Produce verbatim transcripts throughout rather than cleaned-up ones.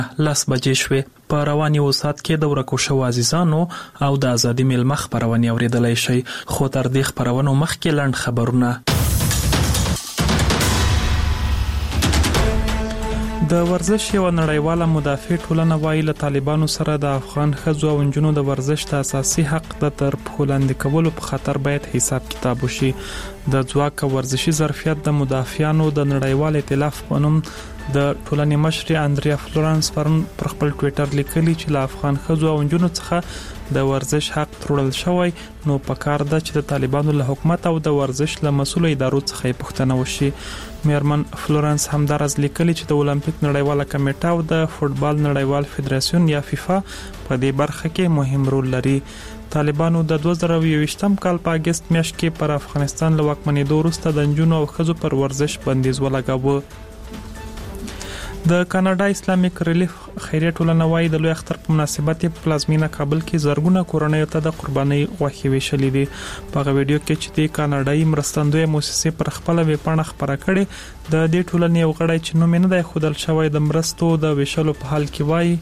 لاس بجې شوې. په رواني وسات کې د ورکو شو عزیزانو او د ازادي میلمه خبرونه اوریدلای شي. خو تر دې خبرونو مخکې لاند خبرونه. د ورزش یو نړیواله مدافع ټولنه وايي له طالبانو سره د افغان ښځو او نجونو د ورزش د اساسي حق د تر پښو لاندې کولو په خاطر باید حساب کتاب وشي. د ځواک ورزشي ظرفیت د مدافعانو د نړیوال ائتلاف په نوم د ټولنې مشر اندریا فلورنس پرون پر خپل ټوئیټر لیکلي چې له افغان ښځو او نجونو څخه د ورزش حق تړل شوی، نو پکار ده چې د طالبانو له حکومت او د ورزش له مسؤل ادارو څخه پوښتنه وشي. میرمن فلورنس همدارز لیکلي چې د اولمپیک نړیواله کمیټه او د فوتبال نړیوال فدراسیون یا فیفا په دې برخه کې مهم رول لري. طالبانو د دوه زره یوویشتم کال په اگست میاشت کې پر افغانستان له واکمنېدو وروسته د نجونو او ښځو پر ورزش بندیز ولګاوه. د کاناډا اسلامیک ریلیف خیریه ټولنه وايي د لوی اختر په مناسبت په پلازمینه کابل کې زرګونه کورنۍ ته د قربانۍ غوښې ویشلې دي. په هغه ویډیو کې چې د کاناډایي مرستندوی موسسې پر خپل ویبپاڼه خبره کړې، د دې ټولنې یو غړی چې نوم نه دی ښودل شوی د مرستو د ویشلو په حال کې وايي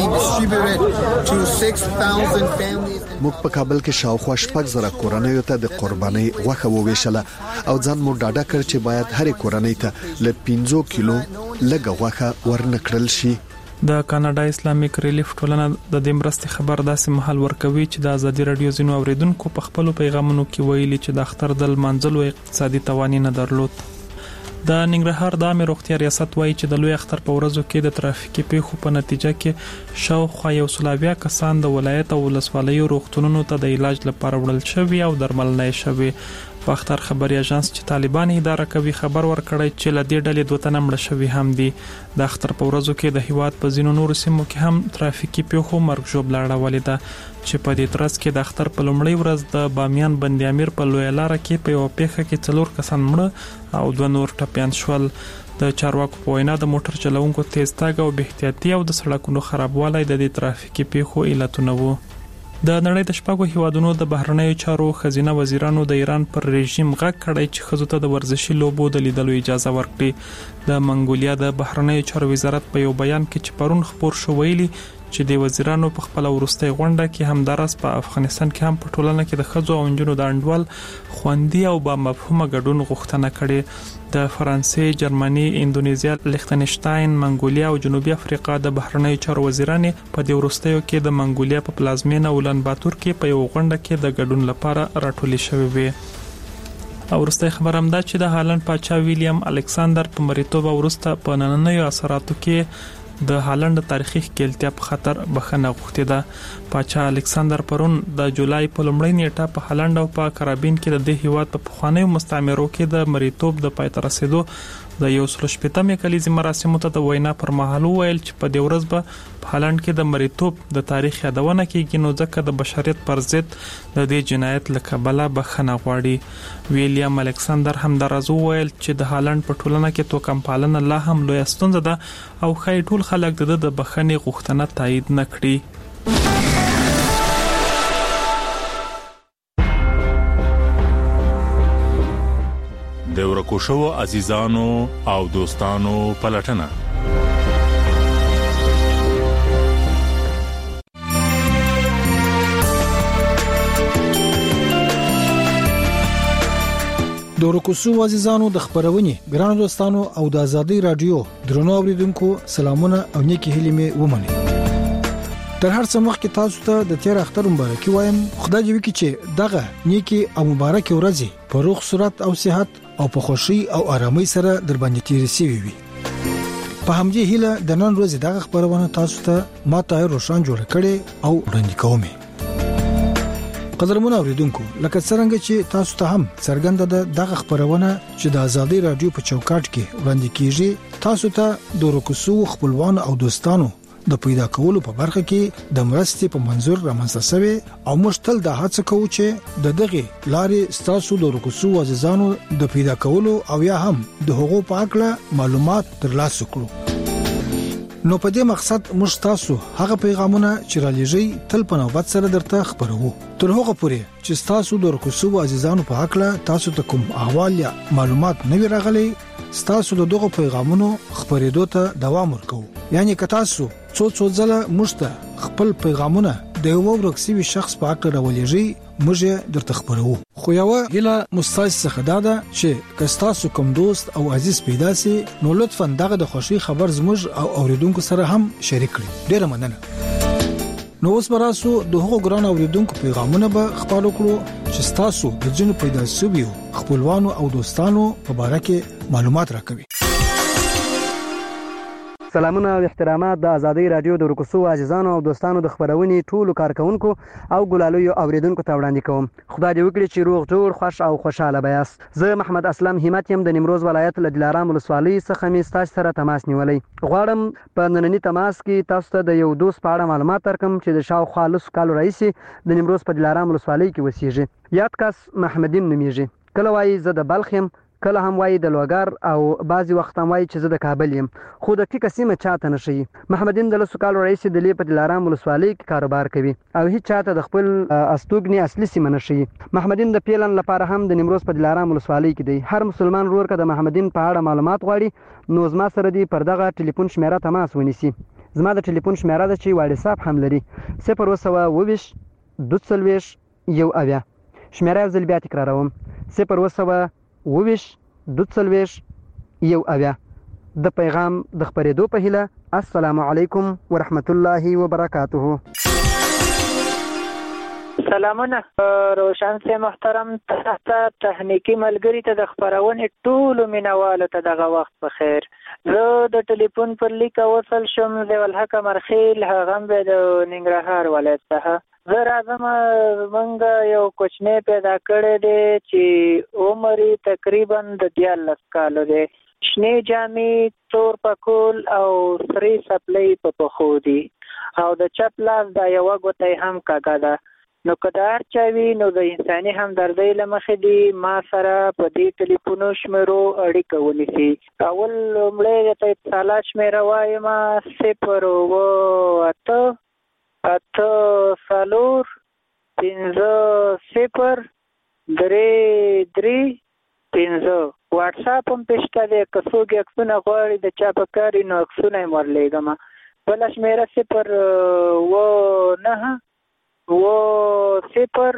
موږ په کابل کې شاوخوا شپږ زره کورنۍ ته د قربانۍ غوښه وویشله او ځان مو ډاډه کړ چې باید هر کورنۍ ته ل پنځه کیلو لږه غوښه ورنکړل شي. د کاناډا اسلامیک ریلیف ټولنه د دې مرستې خبر داسې محل ورکوي چې د ازادي رادیو ځینو اوریدونکو په خپل پیغامونو کې ویلي چې د اختر د منځلو اقتصادي توان نه درلود. د ننګرهار د عامه روغتیا ریاست وایي چې د لوی اختر په ورځو کې د ترافیکي پیښو په نتیجه کې شاوخوا یو سلاویا کسان د ولایت او ولسوالیو روغتونونو ته د علاج لپاره وړل شوي او درملنه شوي. په اختر خبري اژانس چې طالبان اداره کوي خبر ورکړی چې ل دې ډلې دوه تنه مړه شوي هم دي. د اختر په ورځو کې د هیواد په ځینو نورو سیمو کې هم ترافیکي پیښو مرګ ژوبله اړولې ده چې په دې ترڅ کې د اختر په لومړۍ ورځ د بامیان بند امیر په لوی لار کې په یو پیښه کې څلور کسان مړه او دوه نور ټپيان شول. د چارواکو په وینا د موټر چلوونکو تیز تګ او بې احتیاطي او د سړکونو خرابوالی د دې ترافیکي پیښو علتونه وو. د نړۍ د شپږو هیوادونو د بهرنیو چارو خزینه وزیرانو د ایران پر رژیم غږ کړی چې ښځو ته د ورزشي لوبو د لیدلو اجازه ورکړي. د منګولیا د بهرنیو چارو وزارت په یو بیان کې چې پرون خبر شو ویلي چې د وزیرانو په خپل ورستۍ غونډه کې همدارس په افغانستان کې هم په ټولنه کې د ښځو او نجونو د انډول خوندي او با مفهومه ګډون غوښتنه کړې. د فرانسې، جرمني، اندونیزیا، لیختنشتاین، منګولیا او جنوبي افریقا د بهرنیو چارو وزیران په دې ورستیو کې د منګولیا په پلازمینه اولان باتور کې په یو غونډه کې د ګډون لپاره راټول شوي وي. او ورسته خبر هم دا چې د هالند پاچا ویلیام الکساندر په مریتوب ورسته په نننیو اثراتو کې د هالند تاریخي ښکېلتیا په خاطر بخښنه غوښتې ده. پاچا الکساندر پرون د جولای په لومړۍ نیټه په هالند او په کارابین کې د دې هیواد په پخوانیو مستعمرو کې د مریتوب د پای ته رسیدو د یو سل شپږمې کلیزې مراسمو ته د وینا پر مهال ویل چې په دې ورځ به په هالند کې د مریتوب د تاریخ یادونه کیږي، نو ځکه د بشریت پر ضد د دې جنایت له کبله بخښنه غواړي. ویلیام الکساندر هم درازو ویل چې د هالند په ټولنه کې توکم پالنه لا هم لوی ستونزه ده او خای ټول خلک د د بخښنې غوښتنه تایید نه کړي. د ورکو شو عزیزانو او دوستانو پلټنه. د ورکو شو عزیزانو د خبرونې ګرانو دوستانو او د ازادي رادیو درنو اوریدونکو سلامونه او نیکی هیلې مې ومنئ. تر هر څه مخکې تاسو ته د تیر اختر مبارکي وایم. خدای دې وکړي چې دغه نیکی او مبارکي ورځ په روغ صورت او صحت او په خوشي او آرامۍ سره در باندې تیر شي وي. په همدې هیله د نن ورځې دغه خبرونه تاسو ته ماته روشن جوړ کړي او وړاندې کوم. قدرمن اوریدونکو، لکه څنګه چې تاسو ته هم څرګنده ده دغه خبرونه چې د ازادي رادیو په چوکاټ کې وړاندې کیږي، تاسو ته د ورکوسو خپلوان او دوستانو د پیدا کولو په برخه کې د مرستې په منظور رامنځته شوی او مشتل د هڅه کوو چې د دغه لارې ستاسو د ورکوسو عزیزانو د پیدا کولو او یا هم د حقوقو په اړه معلومات ترلاسه کړو. نو په دې مقصد موږ تاسو هغه پیغامونه چې را لېږي تل په نوبت سره درته خبرو. تر هغه پورې چې تاسو د رکوسو عزیزانو په حق له تاسو ته کوم احوال یا معلومات نه راغلي، تاسو د دغه پیغامونو خبرېدو ته دوام ورکوو. یعنی که تاسو څو څو ځله موږ ته خپل پیغامونه د یو ورکسي شخص په حق راولېږي، موږ درته خبرو. خو یو هله مستعد څخه دا ده چې که تاسو کوم دوست او عزیز پیدا سي، نو لطفا دغه د خوشي خبر زموږ او اوریدونکو سره هم شریک کړئ. ډیره مننه. نو اوس براسو د هغو ګران اوریدونکو پیغامونه به خپل کړو چې تاسو د جنو پیدا سوي خپلوانو او دوستانو په اړه کې معلومات راکوي. سلامونه او احترامات د ازادي رادیو د رکوسو عزیزانو او دوستانو د خبرونې ټولو کارکونکو او ګلالویو اوریدونکو ته وړاندې کوم. خدای دې وکړي چې روغ جوړ خوش او خوشاله بیاست. زه محمد اسلم همت يم د نیمروز ولایت له دلارام ولسوالۍ څخه مې ستاسو سره تماس نیولای. غواړم په نننی تماس کې تاسو ته د یو دوست په اړه معلومات درکم چې د شاوخوا لسو کالو راهیسې د نیمروز په دلارام ولسوالۍ کې اوسېږي. یاد کس محمدین نومیږي. کله وایي زه د بلخ یم، کله هم وایي د لوګر، او بعضی وخت هم وایي چې زه د کابل یم، خو د ټیکه سیمه چاته نه ښیي. محمدین د لسو کالو راهیسې د لې په دلارام ولسوالۍ کې کاروبار کوي او هیڅ چاته د خپل استوګنې اصلي سیمه نه ښیي. محمدین د پیلن لپاره هم د نیمروز په دلارام ولسوالۍ کې دی. هر مسلمان ورور که د محمدین په اړه معلومات غواړي، نو زما سره دی پر دغه ټلیفون شمیره تماس ونیسي. زما د ټلیفون شمیره ده چې واتساپ هم لري، صفر اوه سوه اوویشت دوه څلوېښت یو اویا. شمیره یو ځل بیا تکراروم، صفر اوه سوه اوویشت دوه څلوېښت یو اویا. د پیغام د خبرېدو په هیله، السلام علیکم ورحمت الله وبرکاته. سلامونه روشن سي محترم ته تخنیکی ملګری ته د خبرونې ټولو مینوالو ته دغه وخت په خیر. زه د ټلیفون پر لیک وصل شم ضیاء الحق مرخیل، هغه هم د ننګرهار ولایت څخه. زه راځم، موږ یو کوچنی پیدا کړی دی چې عمر یې تقریبا د دیارلس کالو دی. شنې جامې، تور پکول او سرې سپلۍ په پښو دي او د چپ لاس دا یوه ګوته یې هم کږه ده. نو که د هر چا وي نو د انساني همدردۍ له مخې دي ما سره په دې ټلیفونو شمیرو اړیکه ونیسي. اول لومړی درته اتصالات شمیره وایم، صفر اوه اته اته څلور پنځه صفر درې درې پنځه. واټساپ هم پې شته دی، که څوک یې عکسونه غواړي د چا په کار وي نو عکسونه یې ورلیږم. بله شمېره صفر اوه نهه اوه صفر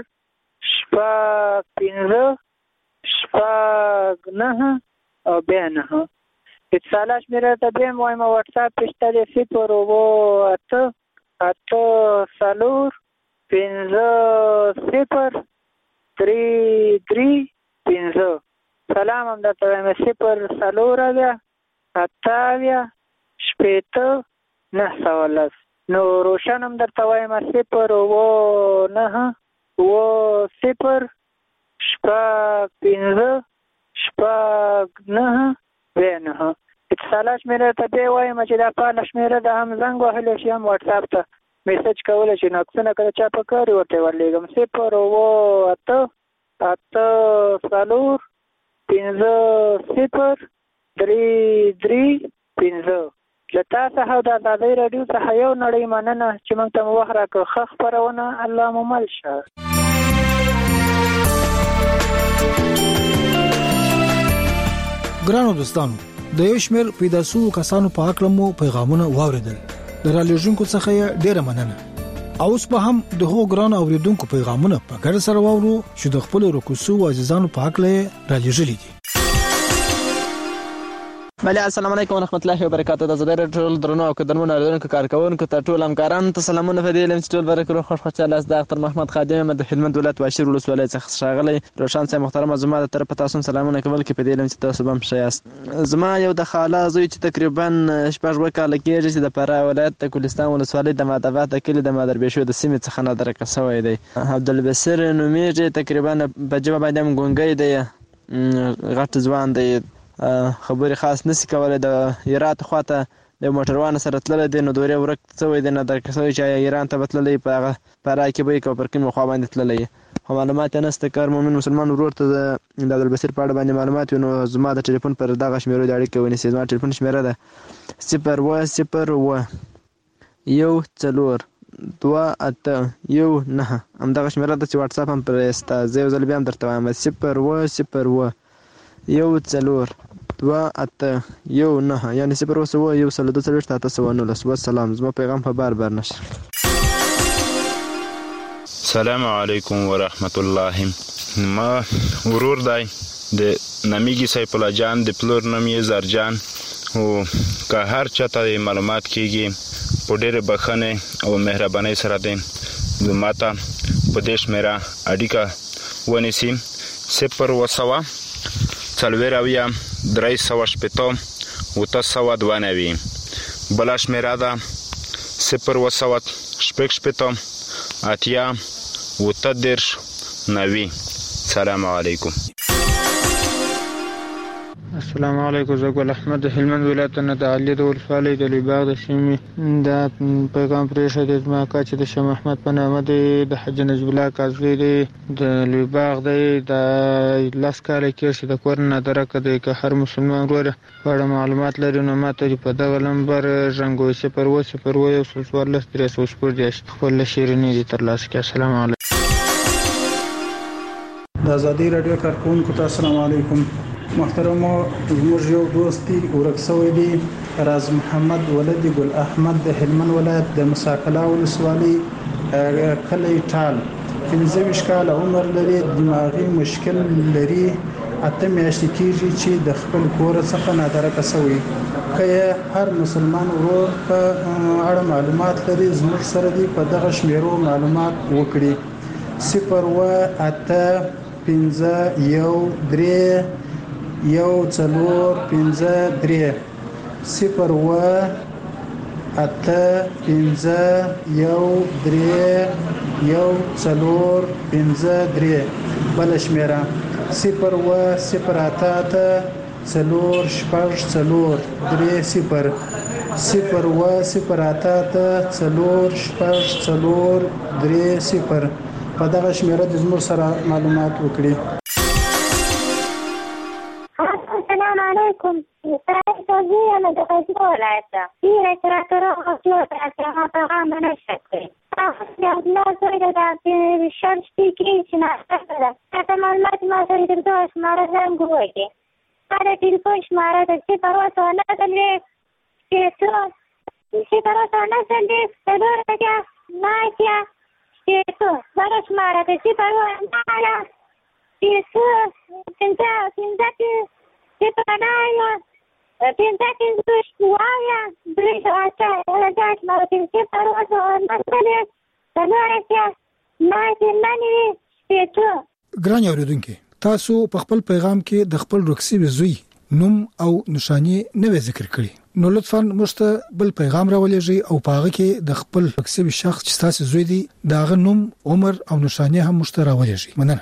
شپږ پنځه شپږ نهه او بیا نهه. اتصالات شمېره ته بیا هم وایم، واټساپ پې شته دی، صفر اوه اته اته څلور پنځه صفر درې درې پنځه. سلام هم درته وایم، صفر څلور اویا اته اویا شپېته نهه سوه لس. نو روشن هم درته وایم، صفر اوه نهه اوه صفر شپږ پنځه شپږ نهه بیا نهه. اتصالات شمیره ته بیا وایم چې دا فعاله شمیره ده، هم زنګ وهلی شي هم واټساپ ته میسج کولی شي، نو عکسونه که د چا په کار وي ورته یې ورلیږم. صفر اوه اته اته څلور پنځه صفر درې درې پنځه. له تا څخه او د ازادۍ راډیو څخه یو نړۍ مننه چې موږ ته مو وخت راکړ. ښه خپرونه، الله مو مل شه. ګرانو دوستانو، د یو شمېر پیدا شوو کسانو په اړه مو پیغامونه واوریدل. د رالیږونکو څخه یې ډیره مننه. اوس به هم د هغو ګرانو اوریدونکو پیغامونه په ګډه سره واورو چې د خپل رکوسو عزیزانو په اړه رالیږلي دي. بله، السلام علیکم ورحمت الله وبرکاته. د ازادۍ راډیو ټول درنو او قدرمنو اوریدونکو کارکوونکو ته ټول همکارانو ته سلامونه. په دې علم چې ټول برکرو خوش خوشاله است. د اختر محمد خادم یم د هلمند ولایت واشیر ولسوالۍ څخه ښاغلی. روشن صاحب محترمه، زما د طرفه تاسو سلامونه کول کې په دې علم چې تاسو به هم ښه یاست. زما یو د خاله زوی چې تقریبا شپږ اووه کاله کېږي چې د فراه ولایت د ګلستان ولسوالۍ د مادبات کلي د مادربېشو د سیمې څخه نادرکه شوی دی. عبدالبصیر نومیږي، تقریبا په ژبه باندې هم ګونګی دی، غټ ځوان دی، خبرې خاص نسی کولی. د هرات خواته د موټروان سره تللی دی، نو دورې ورک شوی دی، نه درک شوی چې ایران ته به تللی په هغه فراه کې به یې که پر کومې خوا باندې تللی خو معلومات یې نشته. که هر مؤمن مسلمان ورور ته د عبدالبصیر په اړه باندې معلومات وي نو زما د ټلیفون پر دغه شمېرو د اړیکه ونیسي. زما ټلیفون شمېره ده صفر اووه صفر اووه یو څلور دوه اته یو نهه. همدغه شمېره ده چې واټساپ هم پرې شته. زه یو ځل بیا هم درته وایم صفر اووه صفر اووه یو څلور دوه اته یو نهه، یعنې صفر اووه اووه یو سل دوه څلوېښت اته سوه نولس. والسلام. زما پیغام په بار بار نشر. السلام علیکم ورحمت الله. ما ورور دی د نامیږي سیف الله جان، د پلور نوم یې زرجان. او که هر چاته معلومات کیږي په ډېرې بښنې او مهربانۍ سره دی ما ته په دې شمېره اړیکه ونیسي صفر اووه سوه څلوېښت اویا درې سوه شپېته اوته سوه دوه نوي. بله شمېره ده صفر اووه سوه شپږ شپېته اتیا اوته دېرش نوي. سلام علیکم. السلام علیکم. زه ګل احمد د هلمند ولایت نه د علي د ولسوالۍ د لوی باغ د سیمې دا پیغام پرېښی دی. زما اکا چې د شاه محمد په نامه دی، د حاجي نجیب الله کاظمي دی، د لوی باغ دی. دا لس کاله کېږي چې د کور نه درکه دی. که هر مسلمان ورور په اړه معلومات لري نو ما ته په دغه نمبر ژنګوي صفر اووه صفر اووه یو سل څوارلس درې سوه شپږ دېرش خپل شیریني دي ترلاسه کړي. السلام علیکم. د ازادي راډیو کارکونکو ته السلام علیکم. محترمو، زموږ یو دوست دی ورک شوی دی، راز محمد ولد ګل احمد د هلمند ولایت د مساکلا ولسوالۍ کلی ټال. پنځه ویشت کاله عمر لري، دماغي مشکل لري، اته میاشتې کېږي چې د خپل کور څخه نادرکه شوی. که هر مسلمان ورور په اړه معلومات لري زموږ سره دی په دغه شمیرو معلومات وکړي. صفر اووه اته پنځه یو درې یو څلور پنځه درې صفر اووه اته پنځه یو درې یو څلور پنځه درې. بل شمیره صفر اووه صفر اته اته څلور شپږ څلور درې صفر صفر اووه صفر اته اته څلور شپږ څلور درې صفر. په دغه شمیره د زموږ سره معلومات وکړي. السلام علیکم. اسرائیل توزیع من دقیقی ولایتا این اکراتر غفلت اکرام پیغام نشد کنید. الله سویده دا شرش دیگری شناسته ده. حتی معلومات ما سویده دو شماره زنگ گویده. هذا تلفون شماره ده صفر و نزل لیف شیطون صفر و نزل لیف تدور دجا ناکیا شیطون. هذا شماره ده صفر و نالا شیطون پنزا پنزا صفر نایا پنزا پنزوش وایا بریش آتا ولدات مرتين صفر و نزل لیف تدور دجا ناکیا نانوی شیطون. ګران اوریدونکو، تاسو په خپل پیغام کې د خپل رکسي زوی نوم او نشانی نه ذکر کړی، نو لطفا موږ بل پیغام راولېږئ او په هغه کې د خپل رکسي شخص چې تاسو زوی دی داغه نوم، عمر او نشانی هم موږ راولېږئ. مننه.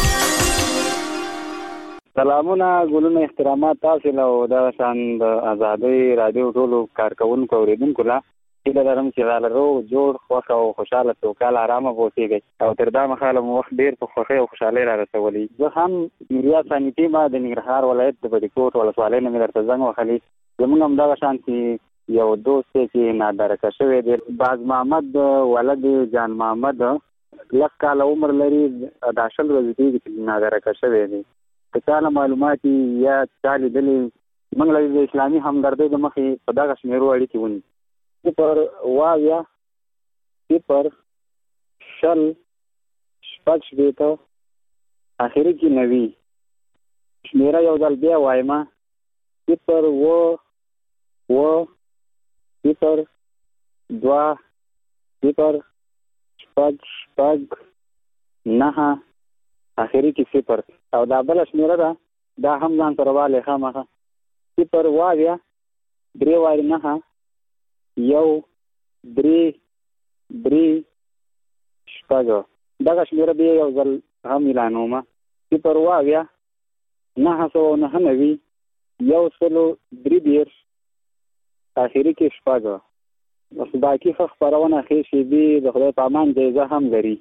سلامونه، ګلونه، احترامات تاسو له د شان د ازادي رادیو ټولو کارکونکو اوریدونکو لا چې لرم چې لارو جوړ خوښ او خوشاله توکل آرامه اوسېږي او تر دا مخاله مو وخت ډیر په خوښۍ او خوشحالۍ را رسولي. زه هم میریا سانیتی ما د ننګرهار ولایت د بډیکوټ ولسوالۍ نه مې درته زنګ وهلی. زموږ هم دغه شان چې یو دوست چې نادرکه شوی دی، باز محمد ولد جان محمد، لس کاله عمر لري، دا شل ورځې کېږي چې نادرکه شوی دی. که چاله معلومات یا چا لیدلې موږ له د اسلامي همدردۍ د مخې په دغه شمېرو اړیکې ونیسو. صفر واویا صفر شل شپږ شپېته اخري کې نوي. شمېره یو ځل بیا وایم صفر اووه اووه صفر دوه صفر شپږ شپږ نهه اخري کې صفر. او دا بله شمېره ده دا هم ځان سره والې خامخه صفر واویا درې وارې نهه یو درې درې شپږ. دغه شمېره بیا یو ځل هم اعلانومه صفر واویا نهه سوه نهه نوي یو سلو درې دېرش اخیری کې شپږ. بس باقي خبرونه خې شي به د خدای په امان جایزه هم لري.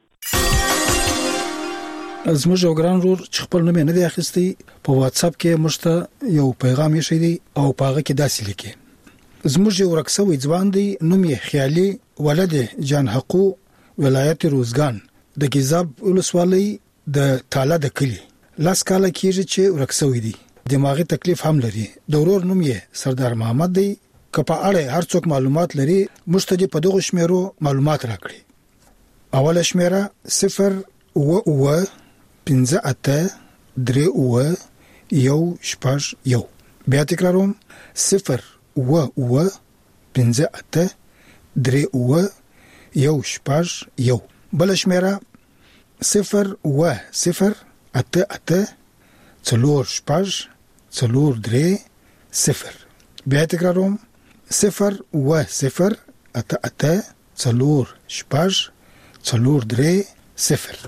زموږ یو ګران ورور چې خپل نوم نه دی اخیستی په واتس اپ کې مشته یو پیغام یې شي دی او پاغه کې داسې لیکي: زموږ یو رکسوي ځوان دی، نوم یې خیالي ولد جان حقو، ولایت روزګان، د گیزاب ولسوالۍ د تاله د کلی. لاس کاله کېږي چې رکسوي دی، دماغي تکلیف هم لري. د ورور نوم یې سردار محمد دی. که په اړه هر څوک معلومات لري مشته په دغه شمیرو معلومات راکړي. اوله شمیره صفر و و پنځه اته درې و یو شپږ یو. بیا تکراروم: صفر و و پنځه اته درې و یو شپږ یو. بل شمیره صفر و صفر اته اته څلور شپږ څلور درې صفر. بیا تکراروم: صفر و صفر اته اته څلور شپږ څلور درې صفر.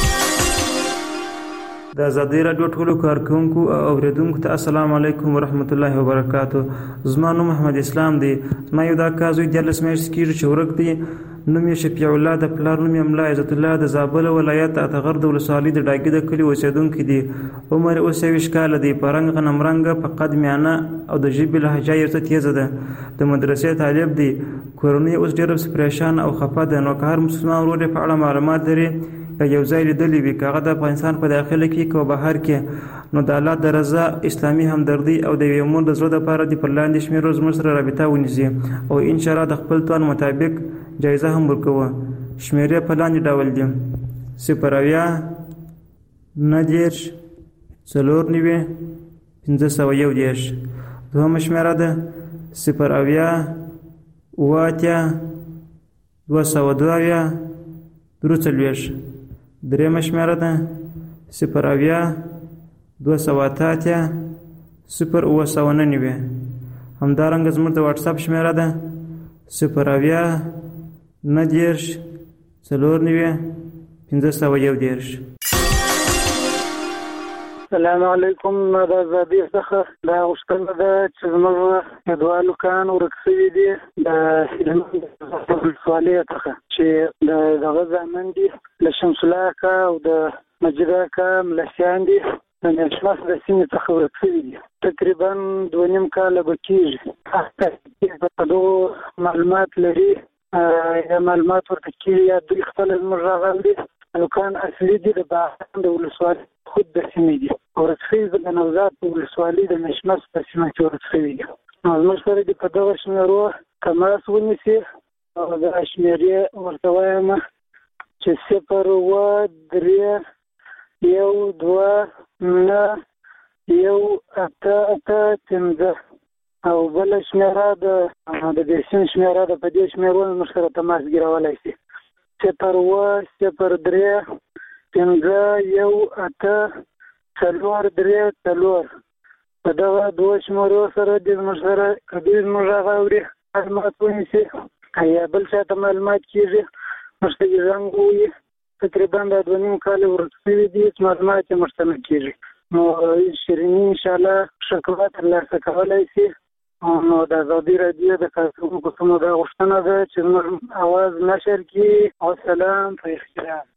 د آزادۍ راډیو ټولو کارکونکو او اوریدونکو ته السلام علیکم ورحمت الله وبرکاتو. زما نوم محمد اسلام دی. زما یو دا کازوی دیارلس میاشتې کېږي چې ورک دی. نوم یې شفیع الله، د پلار نوم یې ملا عزت الله، د زابل ولایت اتغر د ولسوالۍ د ډاګي د کلي اوسېدونکی دی. عمر اوس یویشت کاله دی. په رنګ غنم رنګه، په قد میانه او د ژبې لهجه یې څه تیزه ده. د مدرسې طالب دی. کورنۍ اوس ډېره پریشان او خفه ده. نو که هر مسلمان ورور یې په اړه معلومات لري یا یو ځای لیدلی وي، که هغه د افغانستان په داخله کې که بهر کې، نو د الله د رضا، اسلامي همدردي او د یوې مور د زړه دپاره دې پر لاندې شمېرو زموږ سره رابطه ونیسي او انشاءالله د خپل توان مطابق جایزه هم ورکوه. شمېرې په لاندې ډول دي: صفر اویا نهه دېرش څلور نوي پنځه سوه یو دېرش. دوهمه شمېره ده صفر اویا اوه اتیا دوه سوه دوه اویا درې څلوېښت. درېیمه شمېره ده صفر اویا دوه سوه اته اتیا صفر اوه سوه نهه نوي. همدارنګه زموږ د واټساپ شمېره ده صفر اویا نهه دېرش څلور نوي پنځه سوه یو دېرش. السلام علیکم. د آزادۍ څخه دا غوښتنه ده چې زموږ دوه هلکان ورک شوي دي د هلمند ولسوالۍ څخه، چې د دغه زامن دي له شمس الله اکا او د مجید اکا ملسیان دي، د نشماس د سیمې څخه ورک شوي دي. تقریبا دوه نیم کاله به کېږي. په دغو معلومات لري یا معلومات ورته کېږي یا دوی خپله زموږ راغلي دي. هلکان اصلي دي د باغان د ولسوالۍ خود د سیمې دي. ورک شوي د نوزاد په ولسوالۍ د نشمس په سیمه کې ورک شوي دي. نو زموږ سره دې په دغه شمېرو کماس ونیسي او دا شمېرې ورته وایم چې صفر اوه درې یو دوه نهه یو اته اته پنځه او بله شمېره د د دې سیمې شمېره ده. په دې شمېرو موږ سره تماس ګیرولی شي: صفر اوه صفر درې پنځه یو اته څلور درې څلور. په دغه دوه شمېرو سره دې زموږ سره که دوی زموږ هغه اوري معلومات ونیسي یا بل چا ته معلومات کېږي موږ ته یې زنګ ووایي. تقریبا دا دوه نیم کاله ورک شوي دي، هېڅ معلومات یې موږ ته نه کېږي. نو شیریني انشاءالله ښه کړه ترلاسه کولی شي. نو د آزادۍ راډیو د کارکوونکو څخه دا غوښتنه ده چې زموږ اواز نشر کړي. وسلام په احترام.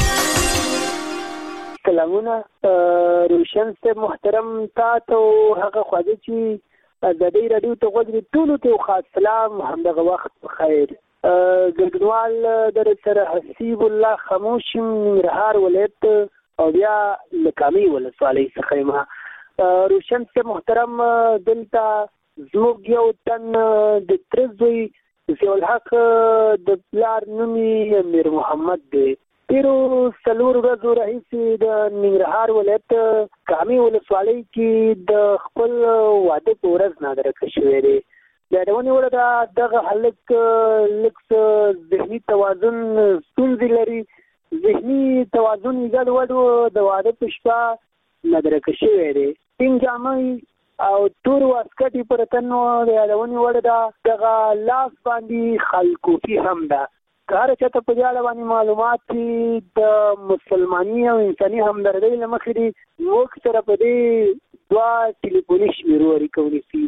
سلامونه روشن صاحب محترم، تا ته هغه خواږه چې آزادۍ راډیو ته غوږ دي ټولو ته یو خاص سلام، همدغه وخت بخیر. ګډونوال در سره حسیب الله خاموش یم، ننګرهار ولایت او بیا له کامې ولسوالۍ څخه یم. روشن صاحب محترم، دلته زموږ یو تن د تره زوی ضیاءالحق د پلار نوم یې امیر محمد دی. تیرو څلور ورځو راهیسې د ننګرهار ولایت کامې ولسوالۍ کې د خپل واده په ورځ نادرکه شوی دی. د یادونې وړ ده دغه هلک لږ څه ذهني توازن ستونزې لري. ذهني توازن یې ګډوډ د واده په شپه نادرکه شوی دی. سپین جامې او تور واسکټ یې پر تن و. د یادونې وړ ده دغه لاس باندې خلکوفي هم ده. که هر چاته په دې اړه باندې معلومات چې د مسلماني او انساني همدردۍ له مخې دي، موږ سره په دې دوه ټلیفوني شمېرو اړیکه ونیسي: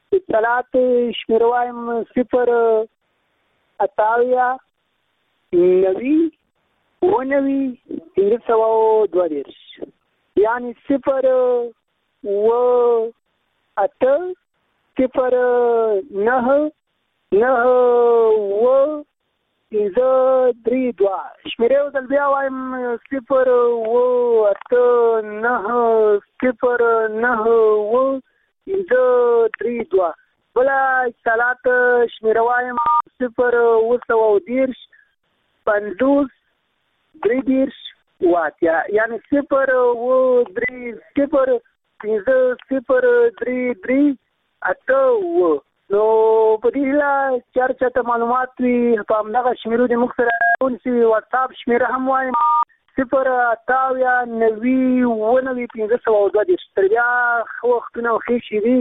اتصالات شمېره وایم صفر اتاویا نوي اووه نوي پنځه سوه دوه دېرش یعنې صفر اووه اته صفر نهه نهه اووه پنځه درې دوه شمېرې یو ځل بیا وایم صفر اووه اته نهه صفر نهه اووه پنځه درې دوه بله اتصالات شمېره وایم صفر اووه سوه دېرش پنځوس درې دېرش اووه اتیا یعنې صفر اووه درې صفر پنځه صفر درې درې اته اووه نو په دې هیله چې هر چاته معلومات وي په همدغه شمېرو دې موږ سره ونیسي واتساپ شمېره هم وایم صفر اتاویا نوي اووه نوي پنځه سوه دوه دېرش تر بیا ښه وختونه او ښې شېبې.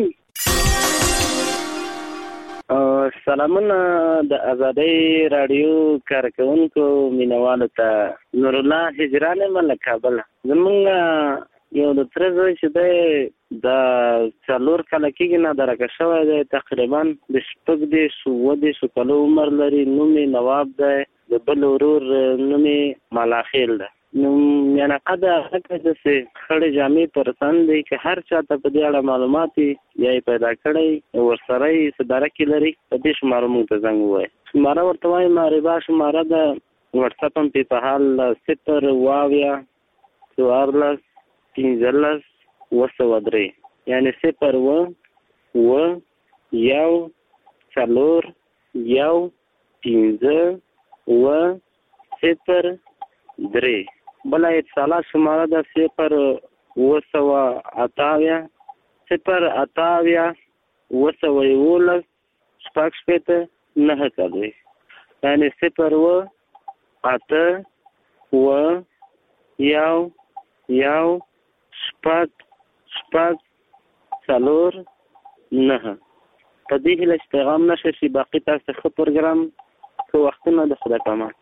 سلامونه د ازادۍ راډیو کارکوونکو مینوالو ته نور الله هجران یم له کابله. زمونږ یو د تره زوی چې دی د څلور کاله کېږي نه درکه شوی دی، تقریبا د شپږ دېرش اووه دېرشو کالو عمر لري. نوم یې نواب دی، د بل ورور نوم یې ملاخیل دی. نو میانقه د هغه داسې خړې جامې پر سن دی که هر چاته په دې اړه معلومات وي یا یې پیدا کړی ورسره یې څه درکې لري په دې شماره موږ ته زنګ ووایي. شماره ورته وایم ربا شماره ده، وټساپ هم پې په حال صفر اووه اویا څوارلس پنځلس اووه سوه درې یعنې صفر اووه اووه یو څلور یو پنځه اووه صفر درې. بله اتصالات شماره ده صفر اووه سوه اته اویا صفر اته اویا اووه سوه یولس شپږ شپېته نهه څلوېښت یعنې صفر اووه اته اووه یو یو شپږ شپږ څلور نهه. په دې هیله چې پیغام نشه شي باقي تاسو ښه پروګرام ښه وختونه د خدای په امان.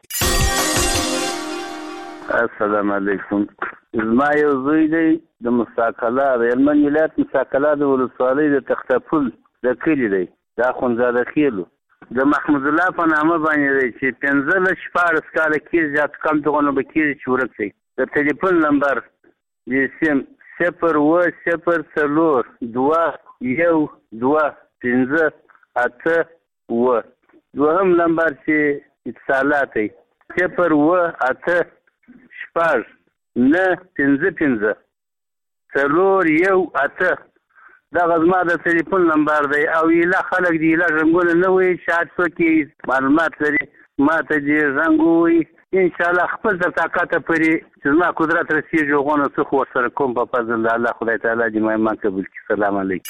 السلام علیکم. زما یو زوی دی د مستقله د هلمند ولایت مستقله د ولسوالۍ د تخته پل د کلي دی، د اخندزاده خیلو د محمود الله په نامه باندې دی چې پنځلس شپاړس کاله کېږي زیات کم دغونه به کېږي چې ورک دی. د ټلیفون نمبر د سیم صفر اووه صفر څلور دوه یو دوه پنځه اته اووه. دوهم نمبر چې اتصالات دی صفر اووه اته شپږ نه پنځه پنځه څلور یو اته. دغه زما د ټلیفون نمبر دی او ایله خلک د ایله زنګونه نه وایي چې هر څوک یې معلومات لري ما ته دې زنګ ووایي انشاءالله خپل تر طاقته پورې چې زما قدرت رسېږي هغونه څه خو ورسره کوم په فضل د الله خدای تعالی دې ما ایمان قبول کړي. سلام علیکم.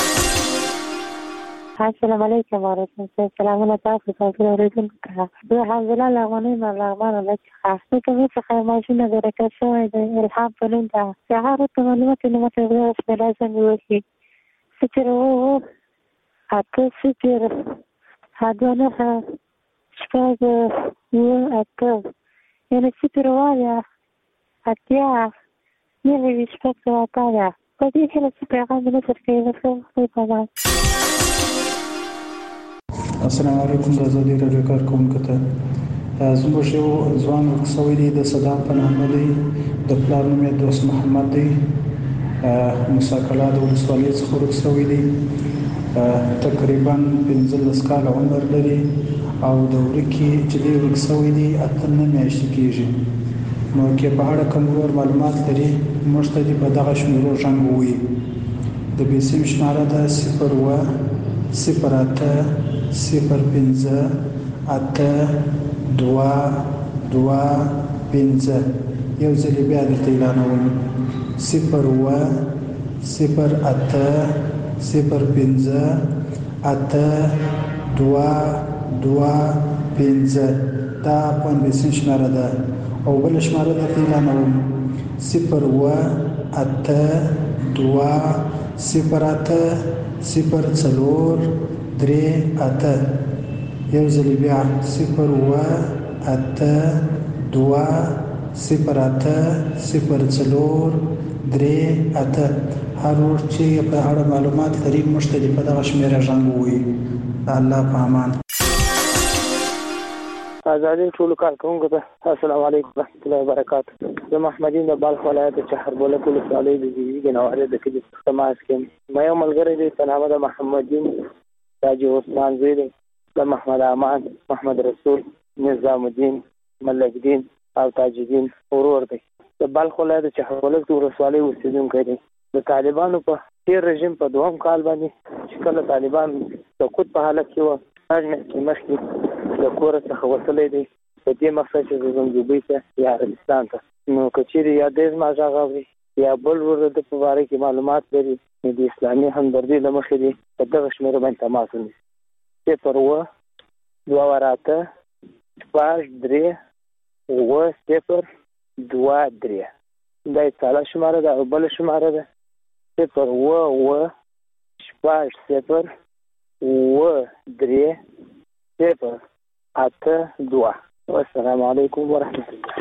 السلام علیکم ورحمة الله. سلامونه تاسو ته اورېدونکو ته. زه حمدالله له افغانۍ نه لغمانه ده څخه د کومې څخه ماشین درکه شوی دی الهام په نوم ده چې هغه راته معلومات یې نه ماته بسمله زنګ ووهي صفر اووه اته صفر دوه نهه شپږ اووه اته یعنې صفر اووه اویا اتیا نهه ویشت شپږ سوه اته اویا. په دې هیله چې پیغام مې نشر کوي ښه خدای په امان. السلام علیکم. د ازادۍ راډیو کارکوونکو ته زموږ یو ځوان ورک شوی دی د صدام په نامه دی، د پلار نوم یې دوست محمد دی، مساکله د ولسوالۍ څخه ورک شوی دی، تقریبا پنځلس کاله عمر لري او د ورکې چې دی ورک شوی دی اته نه میاشتې کېږي. نو که په اړه کوم نور معلومات لري موږ ته دې په دغه شمېرو زنګ ووایي. د بیسیم شماره ده صفر اووه صفر اته صفر پنځه اته دوه دوه پنځه. یو ځل بیا درته اعلانوم صفر اووه صفر اته صفر پنځه اته دوه دوه پنځه. دا افغان بیسیم شماره ده. او بل شماره درته اعلانوم صفر اووه اته دوه صفر اته صفر څلور درې اته. یو ځل بیا صفر اووه اته دوه صفر اته صفر څلور درې اته. هر ور چې په اړه معلومات لري مشتري په دغه شمیره ژوند وي. الله په امان. ازادي ټول کارکونکو ته السلام علیکم ورحمۃ اللہ وبرکاتہ. زه محمدین د بلخ ولایت چهربوله کول ولسوالۍ د جیوی نواره د کلی تماس کې مې یو ملګری دی په نامه د محمدین تاج عثمان زیری د محمد امان محمد رسول نظام الدین ملک الدین او تاج الدین ورور دی. د بلخ ولایت چهربوله کول ولسوالۍ اوسیدونکی دی. د طالبانو په تیر رژیم په دوهم کال باندې چې کله طالبان سقوط په حالت کې و هغه مخکې د کور څخه وصلې دي په دې مقصد چې زموږ دوبۍ ته یا عربستان ته نو کچېرې یا دېز ماژه غوړي یا بل ور د په باره کې معلومات لري د اسلامي همدردي له مخې دي په دغه شمیره باندې تماس ونیسي. صفر اووه دوه ور اته شپږ درې اووه صفر دوه درې دا یې تاله شماره ده او بله شماره ده صفر اووه اووه شپږ صفر اووه درې صفر اته دوه. والسلام علیکم ورحمۃ الله.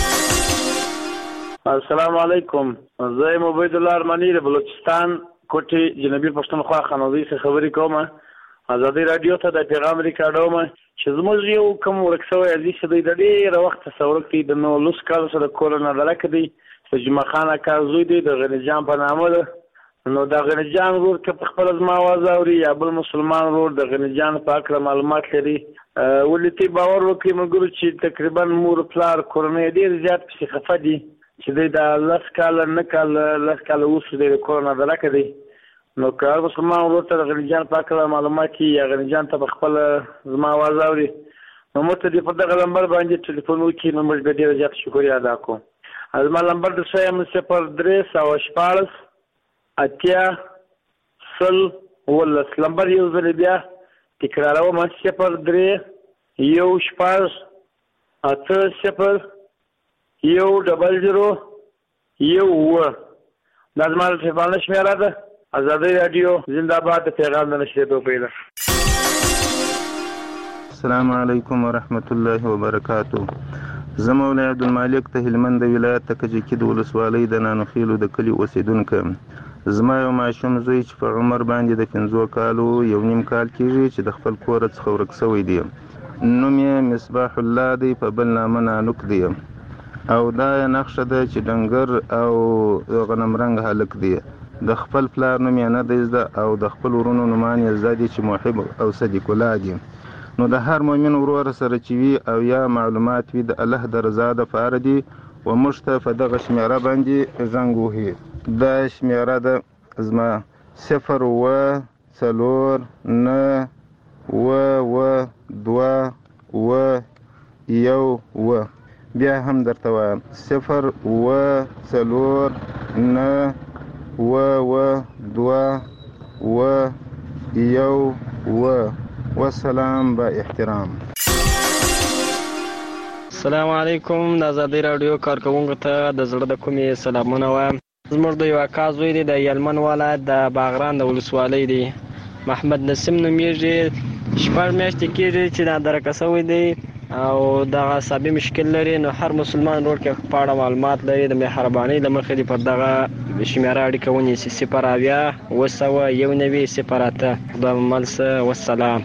السلام علیکم. زه یم عبید الله ارمانی د بلوچستان کوټې جنوبي پښتونخوا خانوزي څخه خبرې کوم. ازادي رادیو ته د پیغام ریکارډوم چې زموږ یو کوم ورک شوی عزیز دی د ډېره وخت څورک دی د نو لوس کال سره کورونا دلک دی د جمعه خان اکا زوی دی د غنی جان په نامه ده. نو د غنی جان ورور که په خپل زما आवाज اوري یا بل مسلمان ورور د غنی جان په اړه معلومات لري ولې باور وکړي موږ چې تقریبا مور پلار کورونه ډیر زیات په خفه دي چې د لاس کال نه کال لاس کال اوس د کورونا دلکه دی. نو که مسلمان ورور ته د غنی جان په اړه معلومات یا غنی جان ته په خپل زما आवाज اوري نو موږ ته په دغه نمبر باندې ټلیفون وکړي نو موږ به ډیر زیات شکریا ادا کوو. زما نمبر د سیم صفر درې سوه شپاړس اتیا سل ولس. نمبر یو ځل بیا تکراروم صفر درې یو شپږ اته صفر یو ډبل زیرو یو اووه. دا زما د ټلیفون شمېره ده. ازادي رادیو زنده باد. د پیغام د نشریدو پیله. السلام علیکم ورحمت الله وبرکاتو. زه مولوی عبدالمالک ته هلمند ولایت ته کجکي د ولسوالۍ د نانوخیلو د کلي اوسیدونکی. زما یو ماشوم زوی چې په عمر باندې د پنځو کالو یو نیم کال کېږي چې د خپل کور څخه ورک شوی دی. نوم یې مصباح الله دی په بل نامه نانوک دی او دا یې نقشه ده چې ډنګر او غنمرنګ هلک دی. د خپل پلار نوم یې نه دی زده او د خپل ورونو نومان یې زده دي چې محب او صدیق الله دي. نو د هر مؤمن ورور سره چې وي او یا معلومات وي د الله د رضا دپاره دي و موږ ته په دغه شمېره باندې زنګ وهي. دا شمېره ده زما صفر اووه څلور نه اووه اووه دوه اووه یو اووه. بیا هم درته وایم صفر اووه څلور نه اووه اووه دوه اووه یو اووه. والسلام با احترام. السلام علیکم. د ازادي رادیو کارکونکو ته د زړه د کومې سلامونه وایم. زموږ د یو اکا زوی دی د یلمن ولایت د باغران د ولسوالۍ دی. محمد نسیم نومیږي. شپږ میاشتې کېږي چې نادرکه شوی دی او دغه عصبي مشکل لري. نو هر مسلمان ورور کې په اړه معلومات لري د مهربانۍ له مخې دې پر دغه شمېره اړیکه ونیسي صفر اویا اوه سوه یو نوي صفر اته. خدای مو مل شه. والسلام.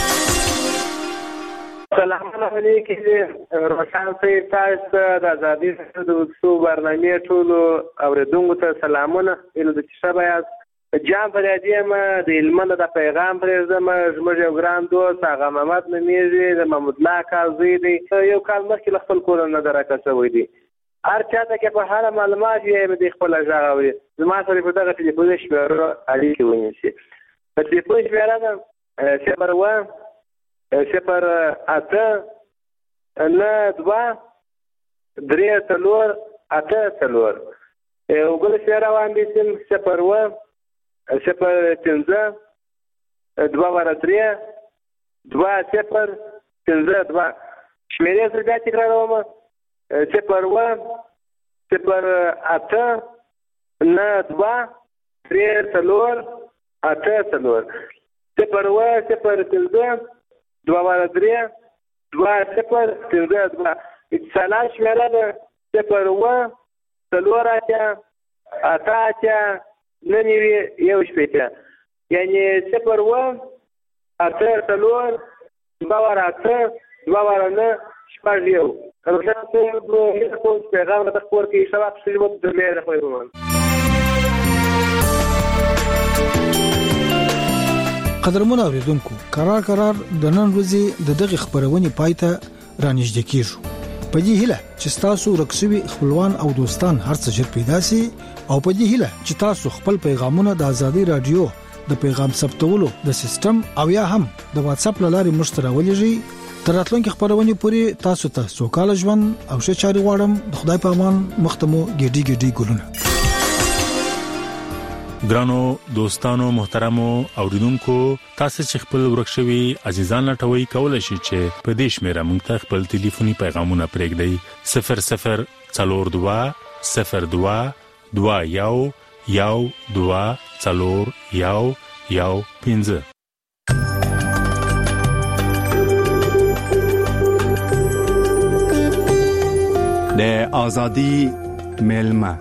سلام علیکم. روشن صاحب تاسو ته د ازادي رادیو د وڅو برنامې ټولو اورېدونکو ته سلامونه. ایله د چې ښه یاست. جان فریادي یم د هلمند د پیغام پرېږدم. زموږ یو ګران دوست هغه محمد نومیږي د محمود الله اکا زوی دی. یو کال مخکې له خپل کوره نه درکه شوی دی. هر چاته کې په هره معلومات یې د خپله غږ اوري. زما سره په دغه ټلیفون شمېره اړیکې ونیسي. په ټلیفون شمېره ده صفر اووه صفر اته نه دوه درې څلور اته څلور. یو بل شمېره واخیستم صفر اووه صفر پنځه دوه ور درې دوه صفر پنځه دوه. شمېرې زه بیا تکراروم صفر اووه صفر اته نه دوه درې څلور اته څلور. صفر اووه صفر پنځه دوه ور درې دوه صفر پنځه دوه. اتصالات شمېره ده صفر اووه څلور اتیا اته اتیا نه نوي یو شپېته یعنی صفر اوه اته څلور دوه واره اته دوه واره نه شپږ یو روشن صاحب هیله کوم چې پیغام راته خپور کړي ښه وخت ښه وخت درلې ده خو قدرمن اوریدونکو قرار قرار د نن ورځې د دغه خبرونه پایته رانږدې کیږو په دې هیله چې تاسو رکسوي خپلوان او دوستان هرڅه ژر پیدا سي او په دې هیله چې تاسو خپل پیغامونه د ازادي رادیو د پیغام ثبتولو د سیستم او یا هم د واتس اپ لارې مشترک ولېږئ تر راتلونکي خبرونه پورې تاسو ته سوکاله ژوند او ښه چاري غواړم د خدای په امان مختمو ګډي ګډي ګلونه ګرانو دوستانو محترمو اوریدونکو تاسو چې خپل ورکشوي عزیزان لټوي کولای شئ چې په دې شمیره موږ ته خپل ټلیفوني پیغامونه پرېږدئ صفر صفر څلور دوه صفر دوه دوه یو یو دوه څلور یو یو پنځه د ازادي ملما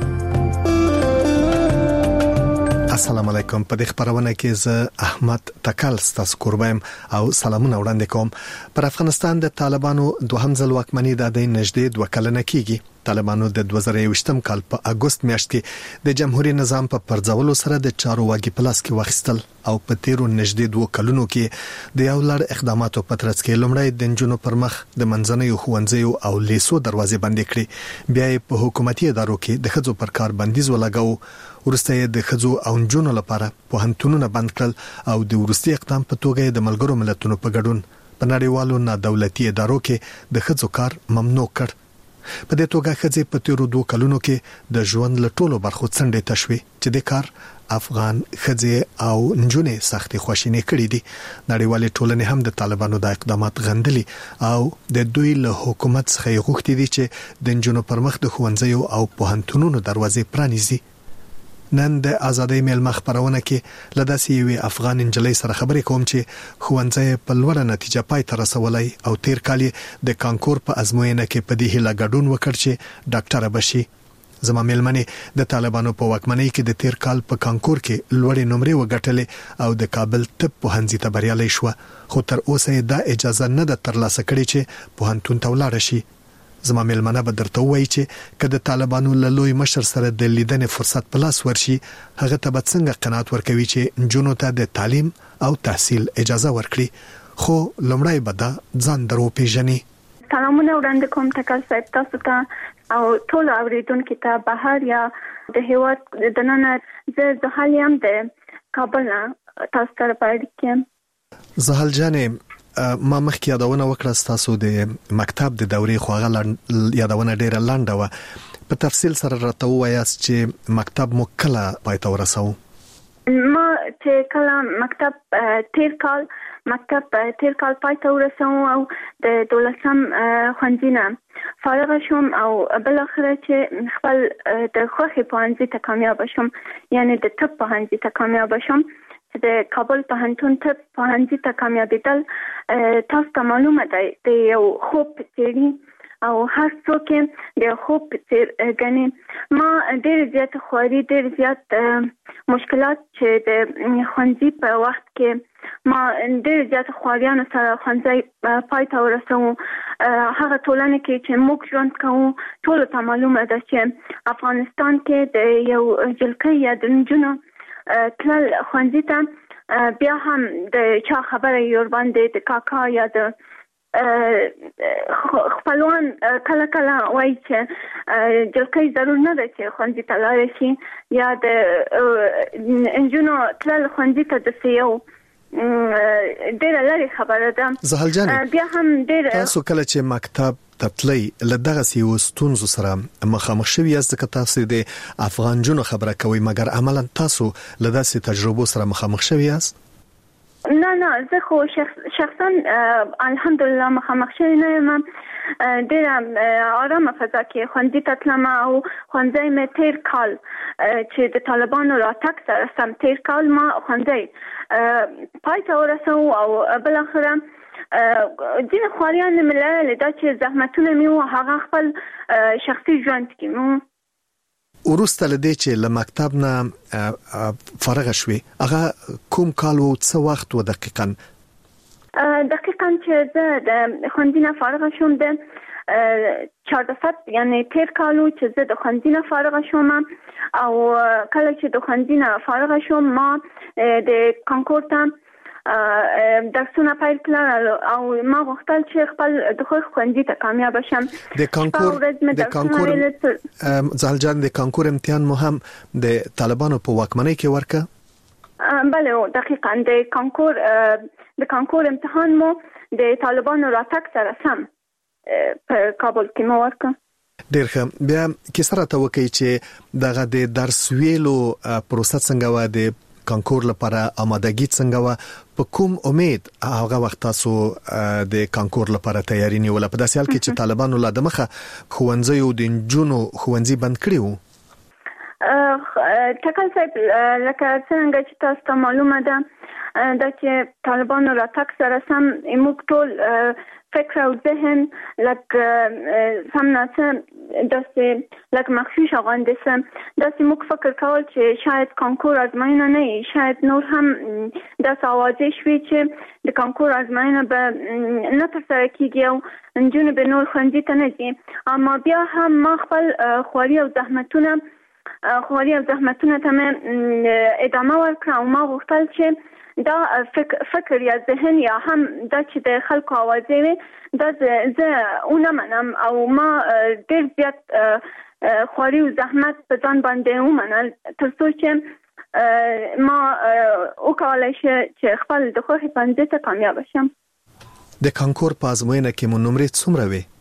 السلام علیکم. په دې خبرونه کې زه احمد تکل ستاسو قربایم او سلامونه وړاندې کوم. پر افغانستان د طالبانو دوهم ځل واکمنۍ د دې نږدې دوه کلنه کېږي. طالبانو د دوه زره یوویشتم کال په اگست میاشت کې د جمهوریت نظام په پرځولو سره د چارو واګي پلاس کې واخیستل او په تیرو نږدې دوه کلونو کې د یو لړ اقداماتو په ترڅ کې لومړی د جنونو پر مخ د منځنیو ښوونځیو او لیسو دروازې بندې کړې، بیا یې په حکومتي ادارو کې د خځو پر کار بندیز ولګاو، ورسته یې د خځو او جنونو لپاره پوهنتونونه بند کړل او د ورستي اقدام په توګه د ملګرو ملتونو په ګډون په نړیوالو نادولتي ادارو کې د خځو کار ممنوع کړ. په دې توګه خځې په تیرو دوه کلونو کې د ژوند له ټولو برخو څنډې تشوي چې د کار افغان خځې او نجونې سختي خوشینې کړې دي. نړیوالې ټولنې هم د طالبانو د اقدامات غندلي او د دوی له حکومت څخه غوښتي دي چې د نجونو پر مخ د ښوونځیو او پوهنتونونو دروازې پرانیزي. نن د ازادۍ ملمخ خبرونه کې لداسي یو افغان انجلۍ سره خبرې کوم چې ښوونځی په لوړه نتیجه پای ته رسولای او تیر کال د کانکور په ازموینه کې په دې هیله ګډون وکړ چې ډاکټره بشي. زما ملمنې د طالبانو په واکمنۍ کې د تیر کال په کانکور کې لوړې نمرې وګټلې او د کابل طب پوهنځي ته بریالي شو، خو تر اوسه دا اجازه نه ده ترلاسه کړې چې پوهنتون ته ولاړ شي. زما ملمنه به درته وایي چې کله د طالبانو له لوی مشر سره د لیدنې فرصت په لاس ورشي، هغه ته به څنګه قناعت ورکوي چې جنونو ته د تعلیم او تحصیل اجازه ورکړي، خو لومړی به دا ځان درو پیژني. سلامونه وړاندې کوم تکل صاحب تاسو ته او ټول اوریدونکو ته بهر یا د هیواد د نن زه د حالیم د کابل تاسو ته پاتې زهل جانې ما مخکې یادونه وکړه تاسو د مکتب د دورې خوغه یادونه ډیره لنډه و، په تفصیل سره راته وایاست چې مکتب مو کله پای ته ورساو؟ ما چې کله مکتب تیر کال مکتب تیر کال پای ته ورساو او د دولسم ښوونځي نه فارغ شوم او بل اخره چې خپل د خوښي پوهنځي ته کامیاب شوم، یعنی د طب پوهنځي ته کامیاب شوم. د کابل پوهنتون طب پوهنځي ته کامیابیدل تاسو ته معلومه ده د یو خوب څېړي او هر څوک د خوب څېړ غني. ما ډېر زیات خواري ډېر زیات مشکلات چې د ښوونځي په وخت کې ما ډېر زیات خواریانو سره ښوونځي پای ته ورسوم. هغه ټولنه کې چې موږ ژوند کوو ټول ته معلومه ده چې افغانستان کې د یو جلکۍ یا د نجونو تلل ښوونځي ته بیا هم د چا خبره یې ورباندې د کاکا یا د خپلوان کله کله وایي چې جلکۍ ضرور نه ده چې ښوونځي ته لاړ شي یا د نجونو تلل ښوونځي ته داسې یو ډېره لرې خبره ده. زهل جانې بیا هم ډېر تاسو کله چې مکتب تطلی لدغه سیو ستونزو سره مخامخ شوی یاست که تاسو د افغان جنو خبره کوي، مګر عملا تاسو لداسي تجربو سره مخامخ شوی یاست؟ نه نه زه خو شخص شخصا الحمدلله مخامخ شوی نه یم. ډېره آرامه فضا کې ښوونځي ته تلم او ښوونځی مې تیر کال چې د طالبانو راتګ سره سم تیر کال ما ښوونځی پای ته ورسوم او بالاخره ځینې خواریان مې لرلې دا چې زحمتونه مې وو هغه خپل شخصي ژوند کې مو. ورسته لدې چې له مکتب نه فارغ شوي هغه کوم کال او څه وخت و دقیقاً دقیقاً چې زه د ښوونځي نه فارغ شوم د چهارده فصل یعنی تیر کالو چې زه د ښوونځي نه فارغ شوم او کله چې د ښوونځي نه فارغ شوم ما د کانکور ته درسونه پیل کړل او ما غوښتل چې خپل د خو ښوونځي ته کامیاب شم. د کانکور د کانکور ځلجان د کانکور امتحان مو هم د طالبانو په واکمنۍ کې ورکه؟ بله دقیقاً د کانکور د کانکور امتحان مو د طالبانو راتګ سره سم په کابل کې مو ورکه. ډیر ښه. بیا کیسه راته وکړئ چې دغه د درس ویلو پروسه څنګه و، د کانکور لپاره آمادګي څنګه و، په کوم امید هغه وخت تاسو د کانکور لپاره تیاری نیول په داسې حال کې چې طالبانو لا د مخه ښوونځي او د نجونو ښوونځي بند کړي وو؟ ټاکل صاحب لکه څنګه چې تاسو ته معلومه ده دا چې طالبانو راتګ سره سم موږ ټول فکر او ذهن لکه سم ناسه داسې لکه مخشوش غونډه سم داسې موږ فکر کول چې شاید کانکور ازموینه نه شاید نور هم داسې اوازې شوي چې د کانکور ازموینه به نه ترسره کیږي او نجونې به نور ښوونځي ته نه ځي. اما بیا هم ما خپل خواري او زحمتونه خواري او زحمتونه ته مې ادامه ورکړه او ما غوښتل چې دا فکر, فکر یا ذهن یا هم دا چې د خلکو اوازې وي دا زه اونه منم او ما ډېر زیات خواري او زحمت په ځان باندې ومنل تر څو چې ما وکولای شم چې خپل د خوښې ښوونځي ته کامیاب شم. د کانکور په ازموینه کې مو نمرې څومره وي؟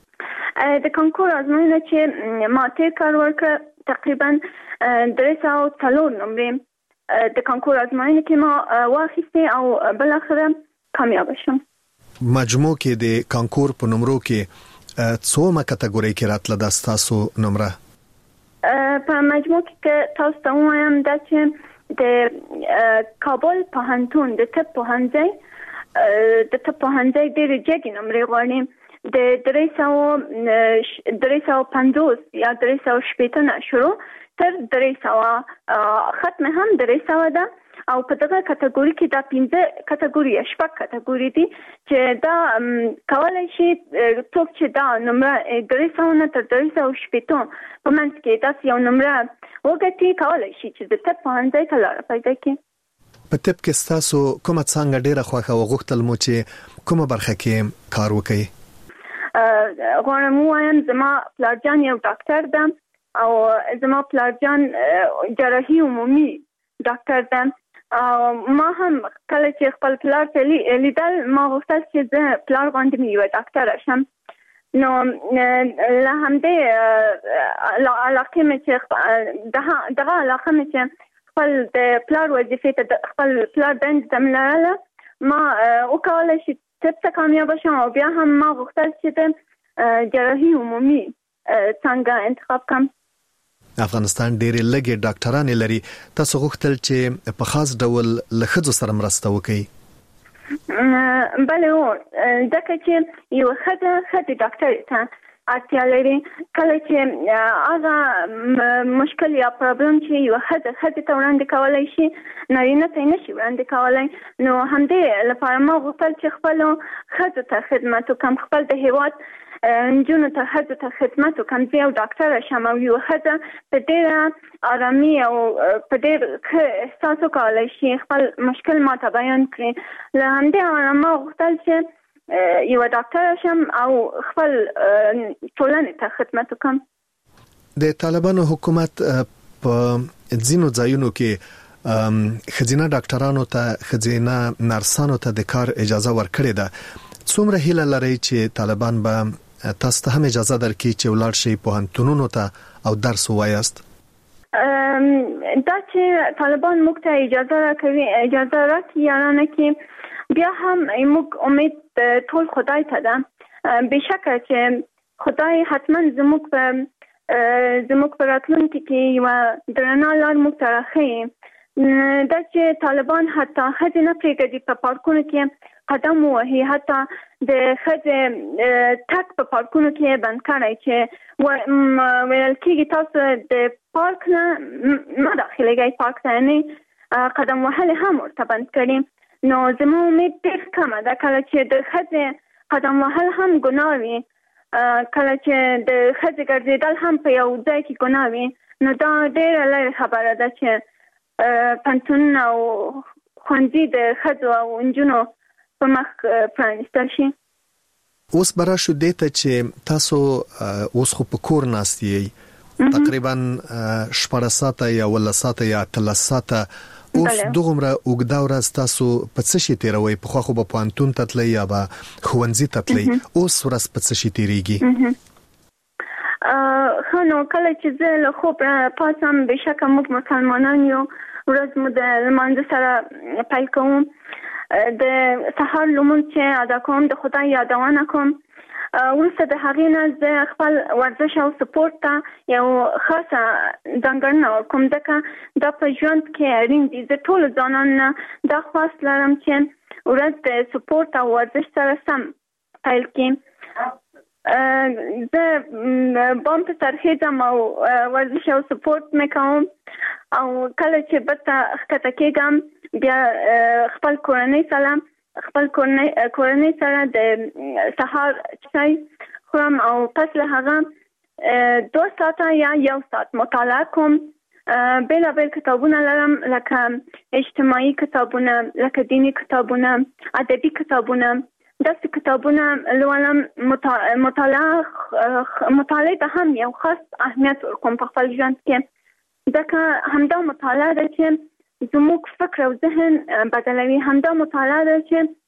د کانکور ازموینه چې ما تیر کال ورکړه تقریبا درې سوه څلور نمرې د کانکور ازموینه کې ما واخیسته او بل اخره کامیاب شم. مجموع کې د کانکور په نمرو کې څومره کټګوري کې راتله د تاسو نمره؟ په مجموع کې تاسو ته وایم دا چې د کابل پوهنتون د طب پوهنځي د طب پوهنځي ډېر جګې نمرې غواړي د درې سوه درې سوه پنځوس یا درې سوه شپېته نه شروع تر درې سوه ختم هم درې سوه ده او په دغه کټګوري کې دا پنځه کټګوري شپږ کټګوري دي چې دا کولای شي څوک چې دا نمره درې سوه نه تر درې سوه شپېته په منځ کې داسې یو نمره وګټي کولای شي چې د طب پوهنځي ته لاره پیدا کړي. په طب کې ستاسو کومه څانګه ډیره خوښه او غوښتل مو چې کومه برخه کې کار وکړئ؟ غواړم ووایم زما پلارجان یو ډاکټر ده او زما پلارجان جراحي عمومي ډاکټر ده. ما هم کله چې خپل پلار ته لیدل ما غوښتل چې زه پلار غوندې مې یوه ډاکټره شم. نو له همدې علاقې مې چې دغه علاقه مې چې خپل د پلار وظیفې ته خپل پلار دندې ته مې لرله ما وکولی شي طب ته کامیابه شم او بیا هم ما غوښتل چې د جراحي عمومي څانګه انتخاب کړم. افغانستان ډېرې لږې ډاکټرانې لري، تاسو غوښتل چې په خاص ډول له ښځو سره مرسته وکړئ؟ بله هو ځکه چې یوه ښځه ښځې ډاکټرې ته اړتیا لري. کله چې هغه مشکل یا پرابلم چې یوه ښځه ښځې ته وړاندې کولی شي نارینه ته یې نشي وړاندې کولی، نو همدې لپاره ما غوښتل چې خپلو ښځو ته خدمت وکړم، خپل د هېواد نجونو ته ښځو ته خدمت وکړم، زه یو ډاکټره شم او یوه ښځه په ډېره ارامي او په ډېر ښه احساس وکولی شي خپل مشکل ماته بیان کړي. له همدې امله ما غوښتل چې یوه ډاکټره شم او خپل ټولنې ته خدمت وکړم. د طالبانو حکومت په ځینو ځایونو کې ښځینه ډاکټرانو ته ښځینه نرسانو ته د کار اجازه ورکړې ده. څومره هیله لرئ چې طالبان به تاسو ته هم اجازه درکړي چې ولاړ شئ پوهنتونونو ته او درس ووایاست؟ دا چې طالبان موږ ته اجازه راکوي اجازه راکړي یا نه کړي بیا هم موږ امید ټول خدای ته ده. بېشکه چې خدای حتما زموږ په زموږ په راتلونکي کې یوه درنه لار موږ ته راښیي. دا چې طالبان حتی ښځې نه پرېږدي په پارکونو کې قدم وهي حتی د خځې تک په پارکونو کې بند کړی چې ویل کېږي تاسو د پارک نه نه داخليږئ پارک ته نه قدم وهل هم ورته بند کړي. نو زموږ امید ډېر کمه ده کله چې د ښځې قدم وهل هم ګناه وي، کله چې د ښځې ګرځېدل هم په یو ځای کې ګناه وي، نو دا ډېره لرې خبره ده چې پوهنتونونه او ښوونځي د ښځو او نجونو په مخ پرانیستل شي. اوس به راشو دې ته چې تاسو اوس خو په کور ناست یې تقریبا شپږ ساعته یا ولس ساعته یا اتلس ساعته، اوس دغمره اوږده ورځ تاسو په څه شي تیروي؟ پخوا خو به پوهنتون ته تلئ یا به ښوونځي ته تلئ، اوس ورځ په څه شي تیریږي؟ ښه نو کله چې زه له خوب پاڅم بېشکه موږ مسلمانان یو، ورځ مو د لمانځه سره پیل کوم، د سهار لمونځ چې ادا کوم د خدای یادونه کوم، وروسته د هغې نه زه خپل ورزش او سپورت ته یو خاصه ځانګړنه ورکوم، ځکه دا په ژوند کې اړین دي. زه ټولو ځوانانو نه دا خواست لرم چې ورځ د سپورت او ورزش سره سم پیل کړي. زه بام ته سرخیږم او ورزش او سپورت مې کوم، او کله چې بېرته ښکته کېږم بیا خپل کورنۍ سره خپل کورنۍ سره د سهار چای خورم، او پس له هغه دو ساعته یا یو ساعت مطالعه کوم. بېلابېل کتابونه لرم، لکه اجتماعي کتابونه، لکه دینی کتابونه، ادبي کتابونه، داسې کتابونه لولم. مطالعه مطالعه ته هم یو خاص اهمیت ورکوم په خپل ژوند کې، ځکه همدا مطالعه ده چې زموږ فکر او ذهن بدلوي، همدا مطالعه ده